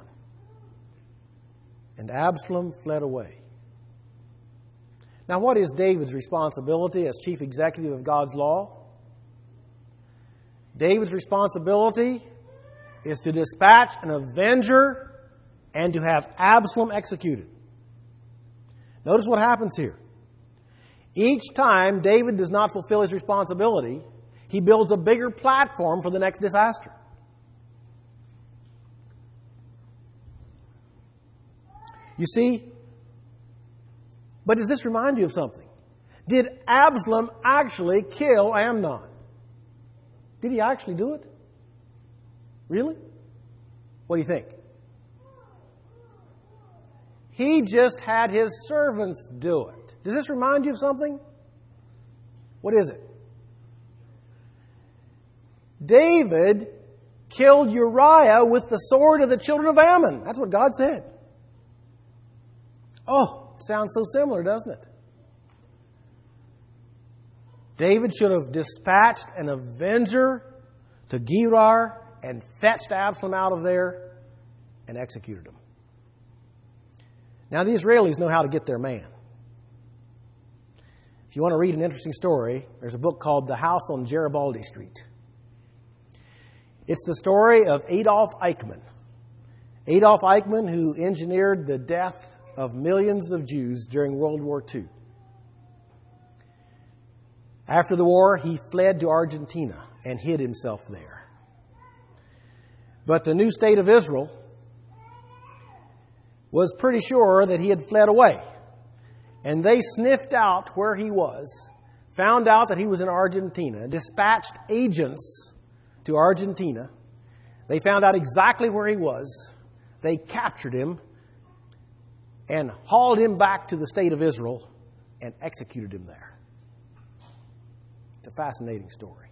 And Absalom fled away. Now, what is David's responsibility as chief executive of God's law? David's responsibility is to dispatch an avenger and to have Absalom executed. Notice what happens here. Each time David does not fulfill his responsibility, he builds a bigger platform for the next disaster. You see, but does this remind you of something? Did Absalom actually kill Amnon? Did he actually do it? Really? What do you think? He just had his servants do it. Does this remind you of something? What is it? David killed Uriah with the sword of the children of Ammon. That's what God said. Oh, it sounds so similar, doesn't it? David should have dispatched an avenger to Gerar and fetched Absalom out of there and executed him. Now, the Israelis know how to get their man. If you want to read an interesting story, there's a book called The House on Garibaldi Street. It's the story of Adolf Eichmann. Adolf Eichmann, who engineered the death of millions of Jews during World War Two. After the war, he fled to Argentina and hid himself there. But the new state of Israel was pretty sure that he had fled away. And they sniffed out where he was, found out that he was in Argentina, dispatched agents to Argentina. They found out exactly where he was. They captured him and hauled him back to the state of Israel and executed him there. It's a fascinating story.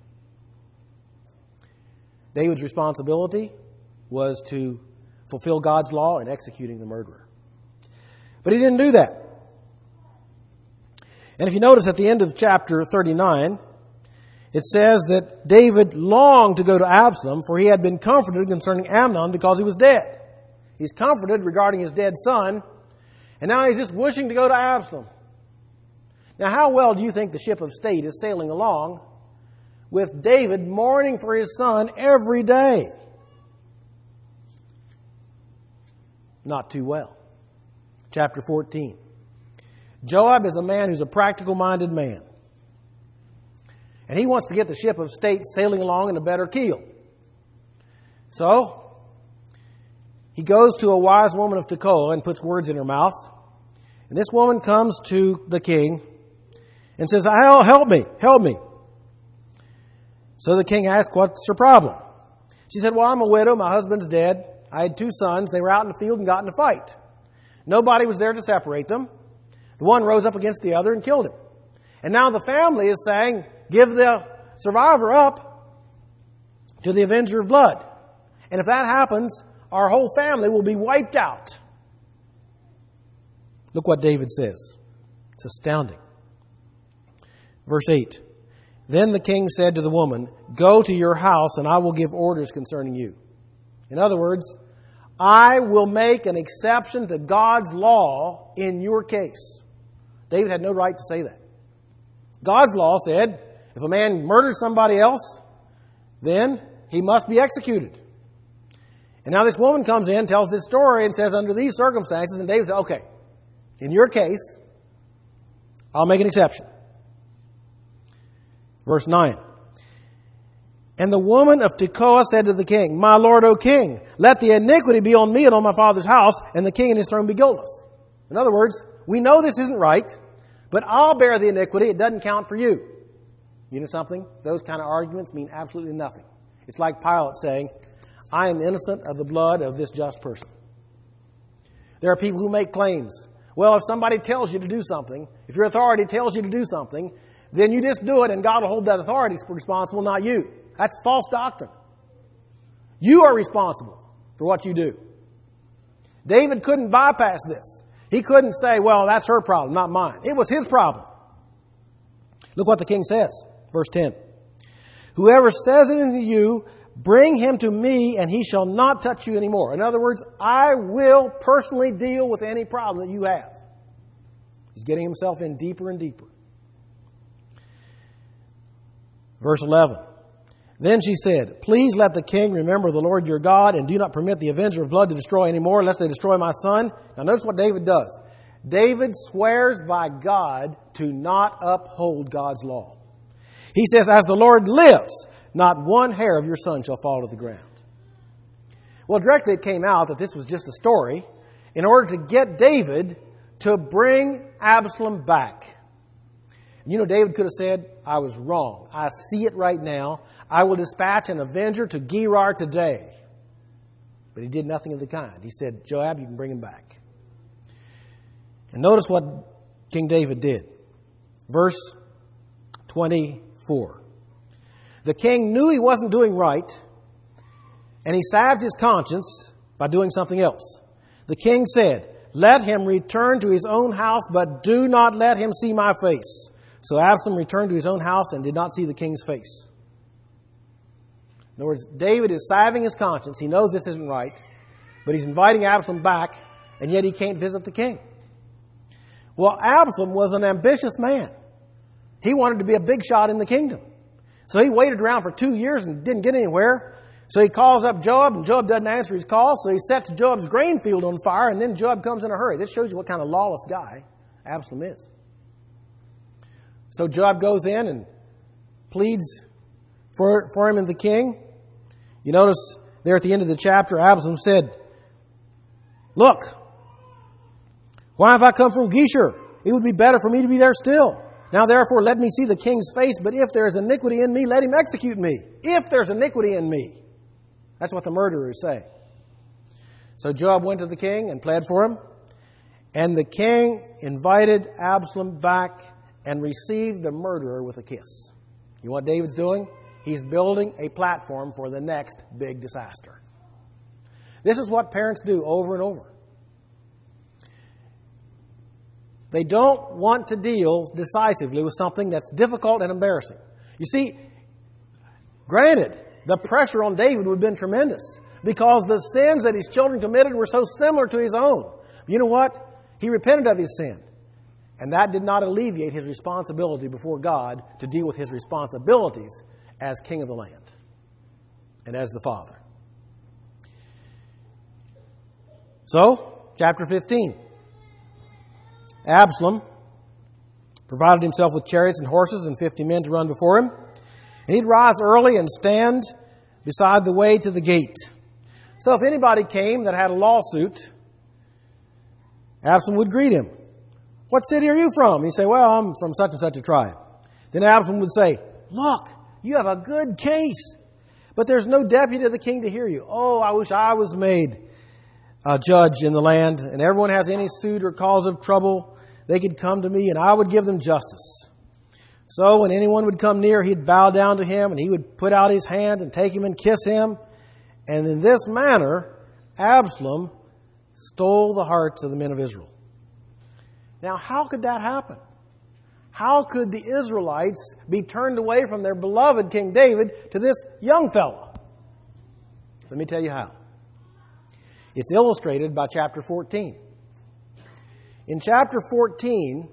David's responsibility was to fulfill God's law in executing the murderer. But he didn't do that. And if you notice at the end of chapter thirty-nine, it says that David longed to go to Absalom, for he had been comforted concerning Amnon because he was dead. He's comforted regarding his dead son, and now he's just wishing to go to Absalom. Now, how well do you think the ship of state is sailing along with David mourning for his son every day? Not too well. Chapter fourteen. Joab is a man who's a practical-minded man. And he wants to get the ship of state sailing along in a better keel. So, he goes to a wise woman of Tekoa and puts words in her mouth. And this woman comes to the king and says, "Oh, help me, help me." So the king asked, "What's her problem?" She said, "Well, I'm a widow. My husband's dead. I had two sons. They were out in the field and got in a fight. Nobody was there to separate them. The one rose up against the other and killed him. And now the family is saying, give the survivor up to the avenger of blood. And if that happens, our whole family will be wiped out." Look what David says. It's astounding. Verse eight. Then the king said to the woman, "Go to your house and I will give orders concerning you." In other words, I will make an exception to God's law in your case. David had no right to say that. God's law said, if a man murders somebody else, then he must be executed. And now this woman comes in, tells this story, and says, under these circumstances, and David said, okay, in your case, I'll make an exception. Verse nine. And the woman of Tekoa said to the king, "My lord, O king, let the iniquity be on me and on my father's house, and the king and his throne be guiltless." In other words, we know this isn't right, but I'll bear the iniquity. It doesn't count for you. You know something? Those kind of arguments mean absolutely nothing. It's like Pilate saying, I am innocent of the blood of this just person. There are people who make claims. Well, if somebody tells you to do something, if your authority tells you to do something, then you just do it and God will hold that authority responsible, not you. That's false doctrine. You are responsible for what you do. David couldn't bypass this. He couldn't say, well, that's her problem, not mine. It was his problem. Look what the king says. Verse ten. Whoever says anything to you Bring him to me, and he shall not touch you anymore. In other words, I will personally deal with any problem that you have. He's getting himself in deeper and deeper. Verse eleven. Then she said, Please let the king remember the Lord your God, and do not permit the avenger of blood to destroy any more, lest they destroy my son. Now notice what David does. David swears by God to not uphold God's law. He says, As the Lord lives, not one hair of your son shall fall to the ground. Well, directly it came out that this was just a story in order to get David to bring Absalom back. You know, David could have said, I was wrong. I see it right now. I will dispatch an avenger to Gerar today. But he did nothing of the kind. He said, Joab, you can bring him back. And notice what King David did. Verse twenty-four. The king knew he wasn't doing right, and he salved his conscience by doing something else. The king said, Let him return to his own house, but do not let him see my face. So Absalom returned to his own house and did not see the king's face. In other words, David is salving his conscience. He knows this isn't right, but he's inviting Absalom back, and yet he can't visit the king. Well, Absalom was an ambitious man. He wanted to be a big shot in the kingdom. So he waited around for two years and didn't get anywhere. So he calls up Joab, and Joab doesn't answer his call. So he sets Joab's grain field on fire, and then Joab comes in a hurry. This shows you what kind of lawless guy Absalom is. So Joab goes in and pleads for, for him and the king. You notice there at the end of the chapter, Absalom said, Look, why have I come from Geshur? It would be better for me to be there still. Now therefore let me see the king's face, but if there is iniquity in me, let him execute me. If there's iniquity in me. That's what the murderers say. So Joab went to the king and pled for him. And the king invited Absalom back and received the murderer with a kiss. You know what David's doing? He's building a platform for the next big disaster. This is what parents do over and over. They don't want to deal decisively with something that's difficult and embarrassing. You see, granted, the pressure on David would have been tremendous because the sins that his children committed were so similar to his own. You know what? He repented of his sin. And that did not alleviate his responsibility before God to deal with his responsibilities as king of the land and as the father. So, chapter fifteen. Absalom provided himself with chariots and horses and fifty men to run before him. And he'd rise early and stand beside the way to the gate. So if anybody came that had a lawsuit, Absalom would greet him. What city are you from? He'd say, well, I'm from such and such a tribe. Then Absalom would say, look, you have a good case, but there's no deputy of the king to hear you. Oh, I wish I was made a judge in the land, and everyone has any suit or cause of trouble, they could come to me and I would give them justice. So when anyone would come near, he'd bow down to him and he would put out his hands and take him and kiss him. And in this manner, Absalom stole the hearts of the men of Israel. Now, how could that happen? How could the Israelites be turned away from their beloved King David to this young fellow? Let me tell you how. It's illustrated by chapter fourteen. In chapter fourteen,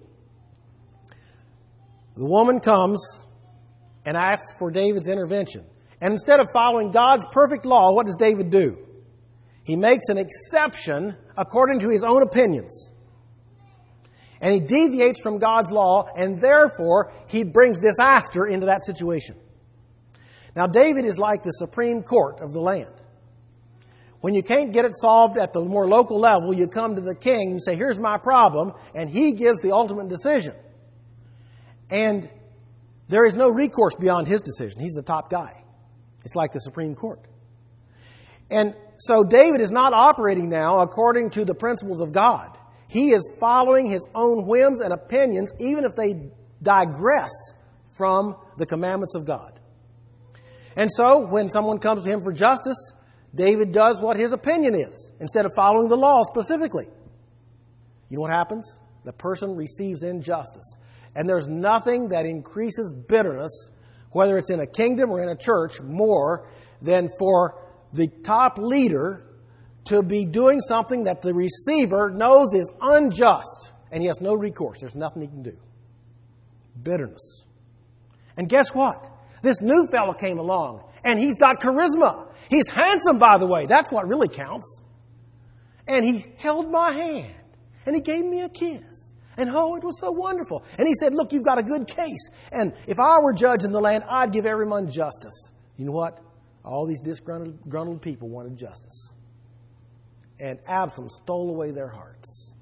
the woman comes and asks for David's intervention. And instead of following God's perfect law, what does David do? He makes an exception according to his own opinions. And he deviates from God's law, and therefore he brings disaster into that situation. Now, David is like the Supreme Court of the land. When you can't get it solved at the more local level, you come to the king and say, here's my problem, and he gives the ultimate decision. And there is no recourse beyond his decision. He's the top guy. It's like the Supreme Court. And so David is not operating now according to the principles of God. He is following his own whims and opinions, even if they digress from the commandments of God. And so when someone comes to him for justice, David does what his opinion is, instead of following the law specifically. You know what happens? The person receives injustice. And there's nothing that increases bitterness, whether it's in a kingdom or in a church, more than for the top leader to be doing something that the receiver knows is unjust, and he has no recourse. There's nothing he can do. Bitterness. And guess what? This new fellow came along, and he's got charisma. He's handsome, by the way. That's what really counts. And he held my hand, and he gave me a kiss. And oh, it was so wonderful. And he said, look, you've got a good case. And if I were judge in the land, I'd give everyone justice. You know what? All these disgruntled gruntled people wanted justice. And Absalom stole away their hearts.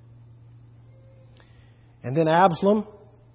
And then Absalom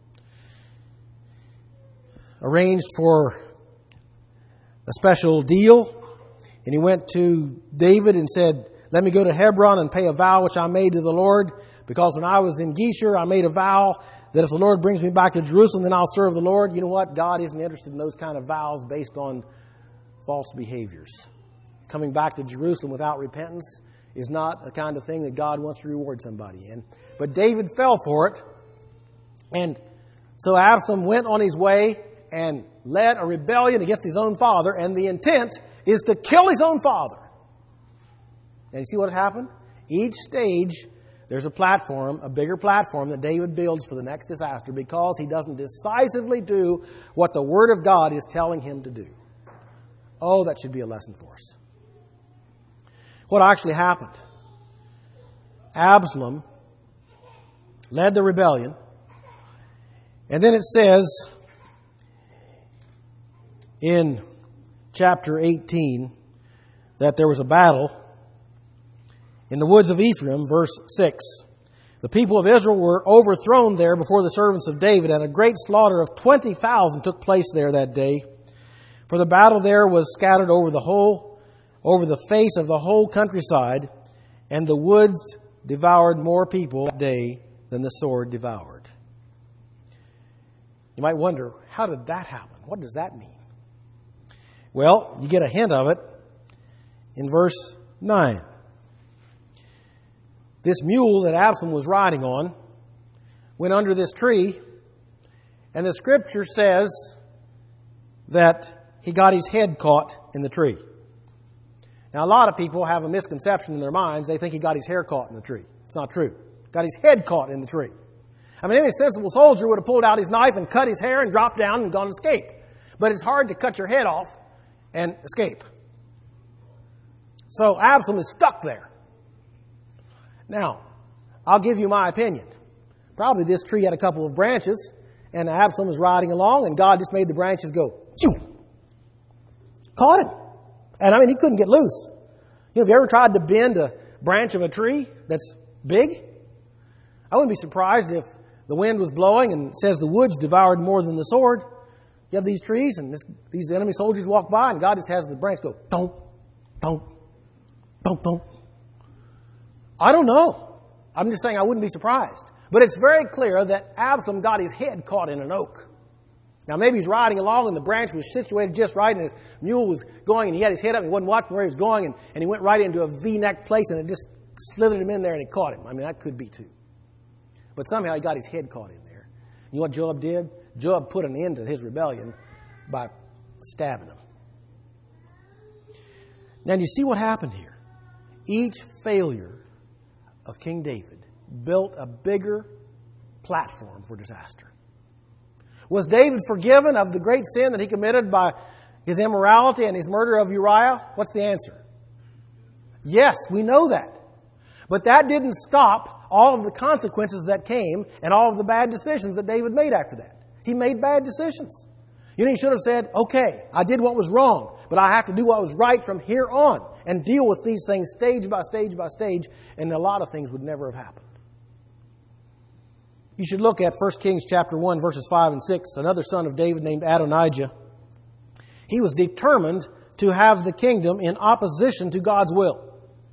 arranged for a special deal. And he went to David and said, let me go to Hebron and pay a vow which I made to the Lord. Because when I was in Geshur, I made a vow that if the Lord brings me back to Jerusalem, then I'll serve the Lord. You know what? God isn't interested in those kind of vows based on false behaviors. Coming back to Jerusalem without repentance is not the kind of thing that God wants to reward somebody in. But David fell for it. And so Absalom went on his way and led a rebellion against his own father. And the intent is to kill his own father. And you see what happened? Each stage, there's a platform, a bigger platform that David builds for the next disaster because he doesn't decisively do what the Word of God is telling him to do. Oh, that should be a lesson for us. What actually happened? Absalom led the rebellion. And then it says in chapter eighteen that there was a battle in the woods of Ephraim, verse six. The people of Israel were overthrown there before the servants of David, and a great slaughter of twenty thousand took place there that day. For the battle there was scattered over the whole, over the face of the whole countryside, and the woods devoured more people that day than the sword devoured. You might wonder, how did that happen? What does that mean? Well, you get a hint of it in verse nine. This mule that Absalom was riding on went under this tree, and the Scripture says that he got his head caught in the tree. Now, a lot of people have a misconception in their minds. They think he got his hair caught in the tree. It's not true. Got his head caught in the tree. I mean, any sensible soldier would have pulled out his knife and cut his hair and dropped down and gone to escape. But it's hard to cut your head off and escape. So Absalom is stuck there. Now, I'll give you my opinion. Probably this tree had a couple of branches, and Absalom was riding along, and God just made the branches go, Phew! Caught him. And I mean, he couldn't get loose. You know, have you ever tried to bend a branch of a tree that's big? I wouldn't be surprised if the wind was blowing and it says the woods devoured more than the sword. You have these trees, and this, these enemy soldiers walk by, and God just has the branch go, don't, don't, don't, don't. I don't know. I'm just saying I wouldn't be surprised. But it's very clear that Absalom got his head caught in an oak. Now, maybe he's riding along and the branch was situated just right and his mule was going and he had his head up and he wasn't watching where he was going and, and he went right into a V-neck place and it just slithered him in there and it caught him. I mean, that could be too. But somehow he got his head caught in there. You know what Joab did? Joab put an end to his rebellion by stabbing him. Now, you see what happened here? Each failure of King David built a bigger platform for disaster. Was David forgiven of the great sin that he committed by his immorality and his murder of Uriah? What's the answer? Yes, we know that. But that didn't stop all of the consequences that came and all of the bad decisions that David made after that. He made bad decisions. You know, he should have said, okay, I did what was wrong, but I have to do what was right from here on and deal with these things stage by stage by stage, and a lot of things would never have happened. You should look at First Kings chapter one, verses five and six. Another son of David named Adonijah. He was determined to have the kingdom in opposition to God's will.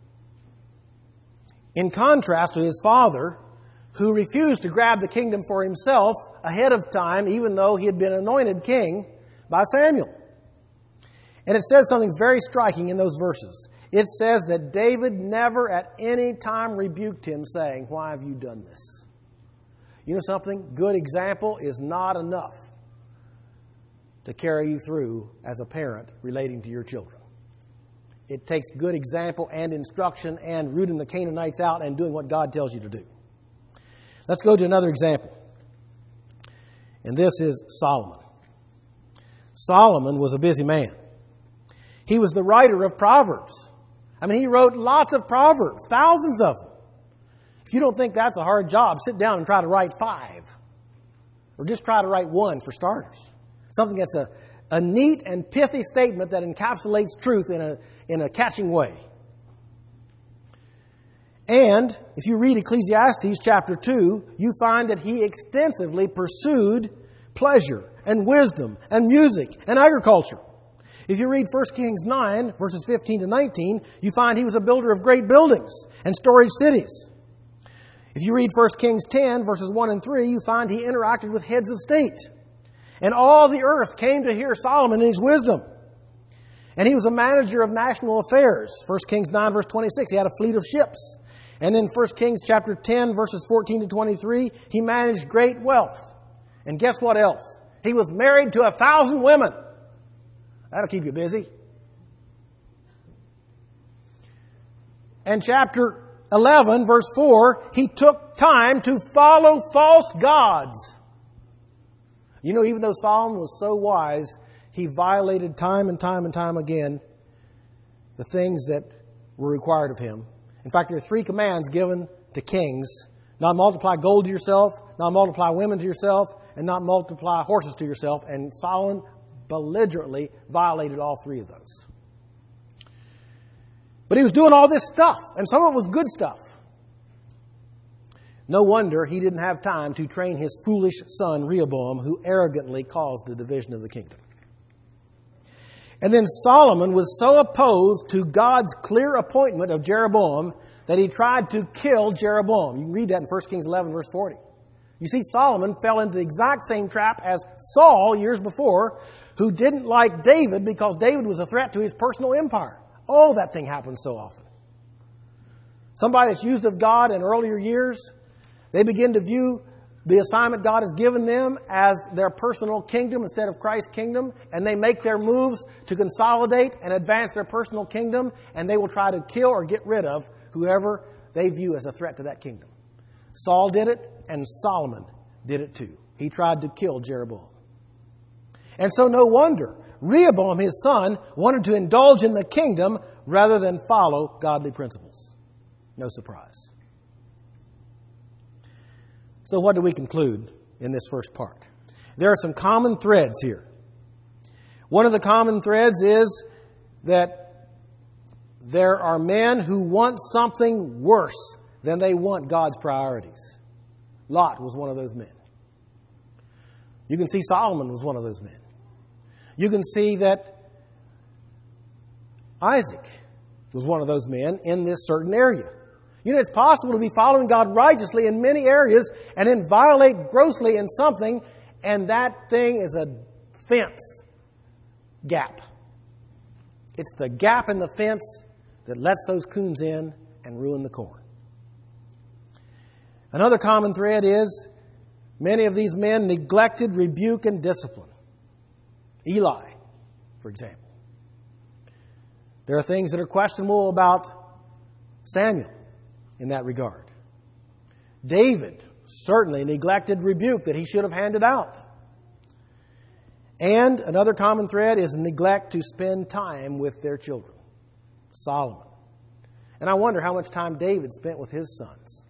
In contrast to his father, who refused to grab the kingdom for himself ahead of time, even though he had been anointed king by Samuel. And it says something very striking in those verses. It says that David never at any time rebuked him, saying, "Why have you done this?" You know something? Good example is not enough to carry you through as a parent relating to your children. It takes good example and instruction and rooting the Canaanites out and doing what God tells you to do. Let's go to another example. And this is Solomon. Solomon was a busy man. He was the writer of Proverbs. I mean, he wrote lots of Proverbs, thousands of them. If you don't think that's a hard job, sit down and try to write five. Or just try to write one for starters. Something that's a, a neat and pithy statement that encapsulates truth in a, in a catching way. And if you read Ecclesiastes chapter two, you find that he extensively pursued pleasure and wisdom and music and agriculture. If you read First Kings nine, verses fifteen to nineteen, you find he was a builder of great buildings and storage cities. If you read First Kings ten, verses one and three, you find he interacted with heads of state. And all the earth came to hear Solomon and his wisdom. And he was a manager of national affairs. First Kings nine, verse twenty-six, he had a fleet of ships. And in First Kings chapter ten, verses fourteen to twenty-three, he managed great wealth. And guess what else? He was married to a thousand women. That'll keep you busy. And chapter eleven, verse four, he took time to follow false gods. You know, even though Solomon was so wise, he violated time and time and time again the things that were required of him. In fact, there are three commands given to kings. Not multiply gold to yourself, not multiply women to yourself, and not multiply horses to yourself. And Solomon belligerently violated all three of those. But he was doing all this stuff, and some of it was good stuff. No wonder he didn't have time to train his foolish son Rehoboam, who arrogantly caused the division of the kingdom. And then Solomon was so opposed to God's clear appointment of Jeroboam that he tried to kill Jeroboam. You can read that in First Kings eleven, verse forty. You see, Solomon fell into the exact same trap as Saul years before, who didn't like David because David was a threat to his personal empire. Oh, that thing happens so often. Somebody that's used of God in earlier years, they begin to view the assignment God has given them as their personal kingdom instead of Christ's kingdom, and they make their moves to consolidate and advance their personal kingdom, and they will try to kill or get rid of whoever they view as a threat to that kingdom. Saul did it, and Solomon did it too. He tried to kill Jeroboam. And so no wonder Rehoboam, his son, wanted to indulge in the kingdom rather than follow godly principles. No surprise. So what do we conclude in this first part? There are some common threads here. One of the common threads is that there are men who want something worse than they want God's priorities. Lot was one of those men. You can see Solomon was one of those men. You can see that Isaac was one of those men in this certain area. You know, it's possible to be following God righteously in many areas and then violate grossly in something, and that thing is a fence gap. It's the gap in the fence that lets those coons in and ruin the corn. Another common thread is many of these men neglected rebuke and discipline. Eli, for example. There are things that are questionable about Samuel in that regard. David certainly neglected rebuke that he should have handed out. And another common thread is neglect to spend time with their children. Solomon. And I wonder how much time David spent with his sons.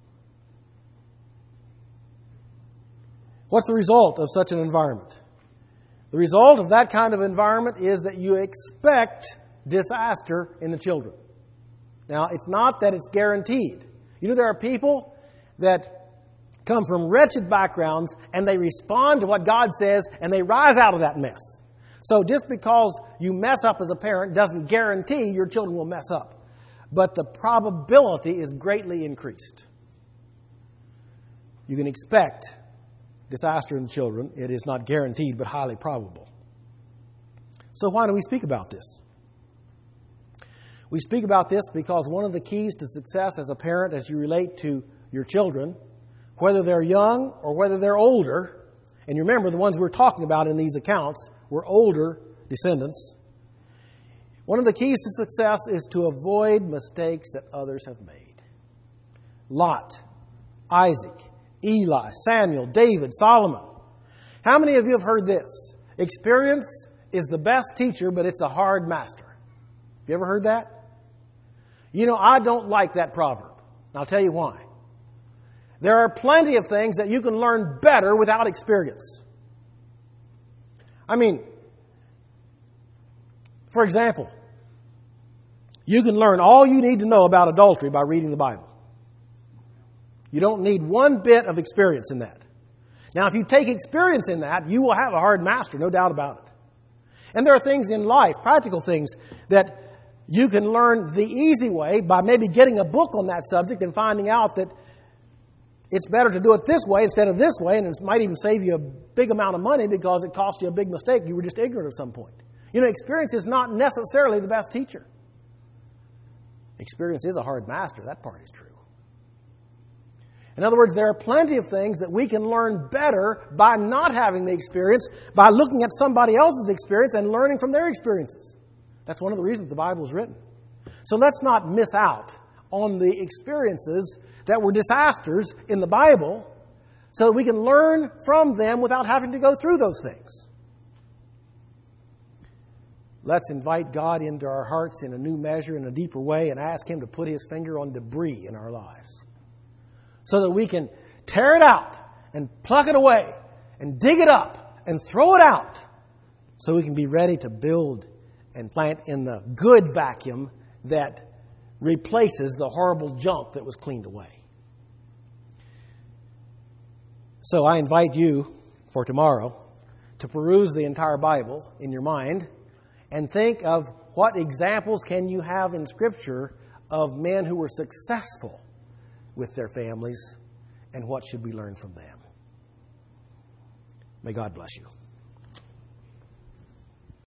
What's the result of such an environment? The result of that kind of environment is that you expect disaster in the children. Now, it's not that it's guaranteed. You know, there are people that come from wretched backgrounds and they respond to what God says and they rise out of that mess. So just because you mess up as a parent doesn't guarantee your children will mess up. But the probability is greatly increased. You can expect disaster in the children. It is not guaranteed, but highly probable. So why do we speak about this? We speak about this because one of the keys to success as a parent as you relate to your children, whether they're young or whether they're older, And you remember, the ones we're talking about in these accounts were older descendants. One of the keys to success is to avoid mistakes that others have made. Lot, Isaac, Eli, Samuel, David, Solomon. How many of you have heard this? Experience is the best teacher, but it's a hard master. Have you ever heard that? You know, I don't like that proverb. And I'll tell you why. There are plenty of things that you can learn better without experience. I mean, for example, you can learn all you need to know about adultery by reading the Bible. You don't need one bit of experience in that. Now, if you take experience in that, you will have a hard master, no doubt about it. And there are things in life, practical things, that you can learn the easy way by maybe getting a book on that subject and finding out that it's better to do it this way instead of this way, and it might even save you a big amount of money because it cost you a big mistake. You were just ignorant at some point. You know, experience is not necessarily the best teacher. Experience is a hard master. That part is true. In other words, there are plenty of things that we can learn better by not having the experience, by looking at somebody else's experience and learning from their experiences. That's one of the reasons the Bible is written. So let's not miss out on the experiences that were disasters in the Bible so that we can learn from them without having to go through those things. Let's invite God into our hearts in a new measure, in a deeper way, and ask Him to put His finger on debris in our lives so that we can tear it out and pluck it away and dig it up and throw it out so we can be ready to build and plant in the good vacuum that replaces the horrible junk that was cleaned away. So I invite you for tomorrow to peruse the entire Bible in your mind and think of what examples can you have in Scripture of men who were successful with their families and what should we learn from them. May God bless you.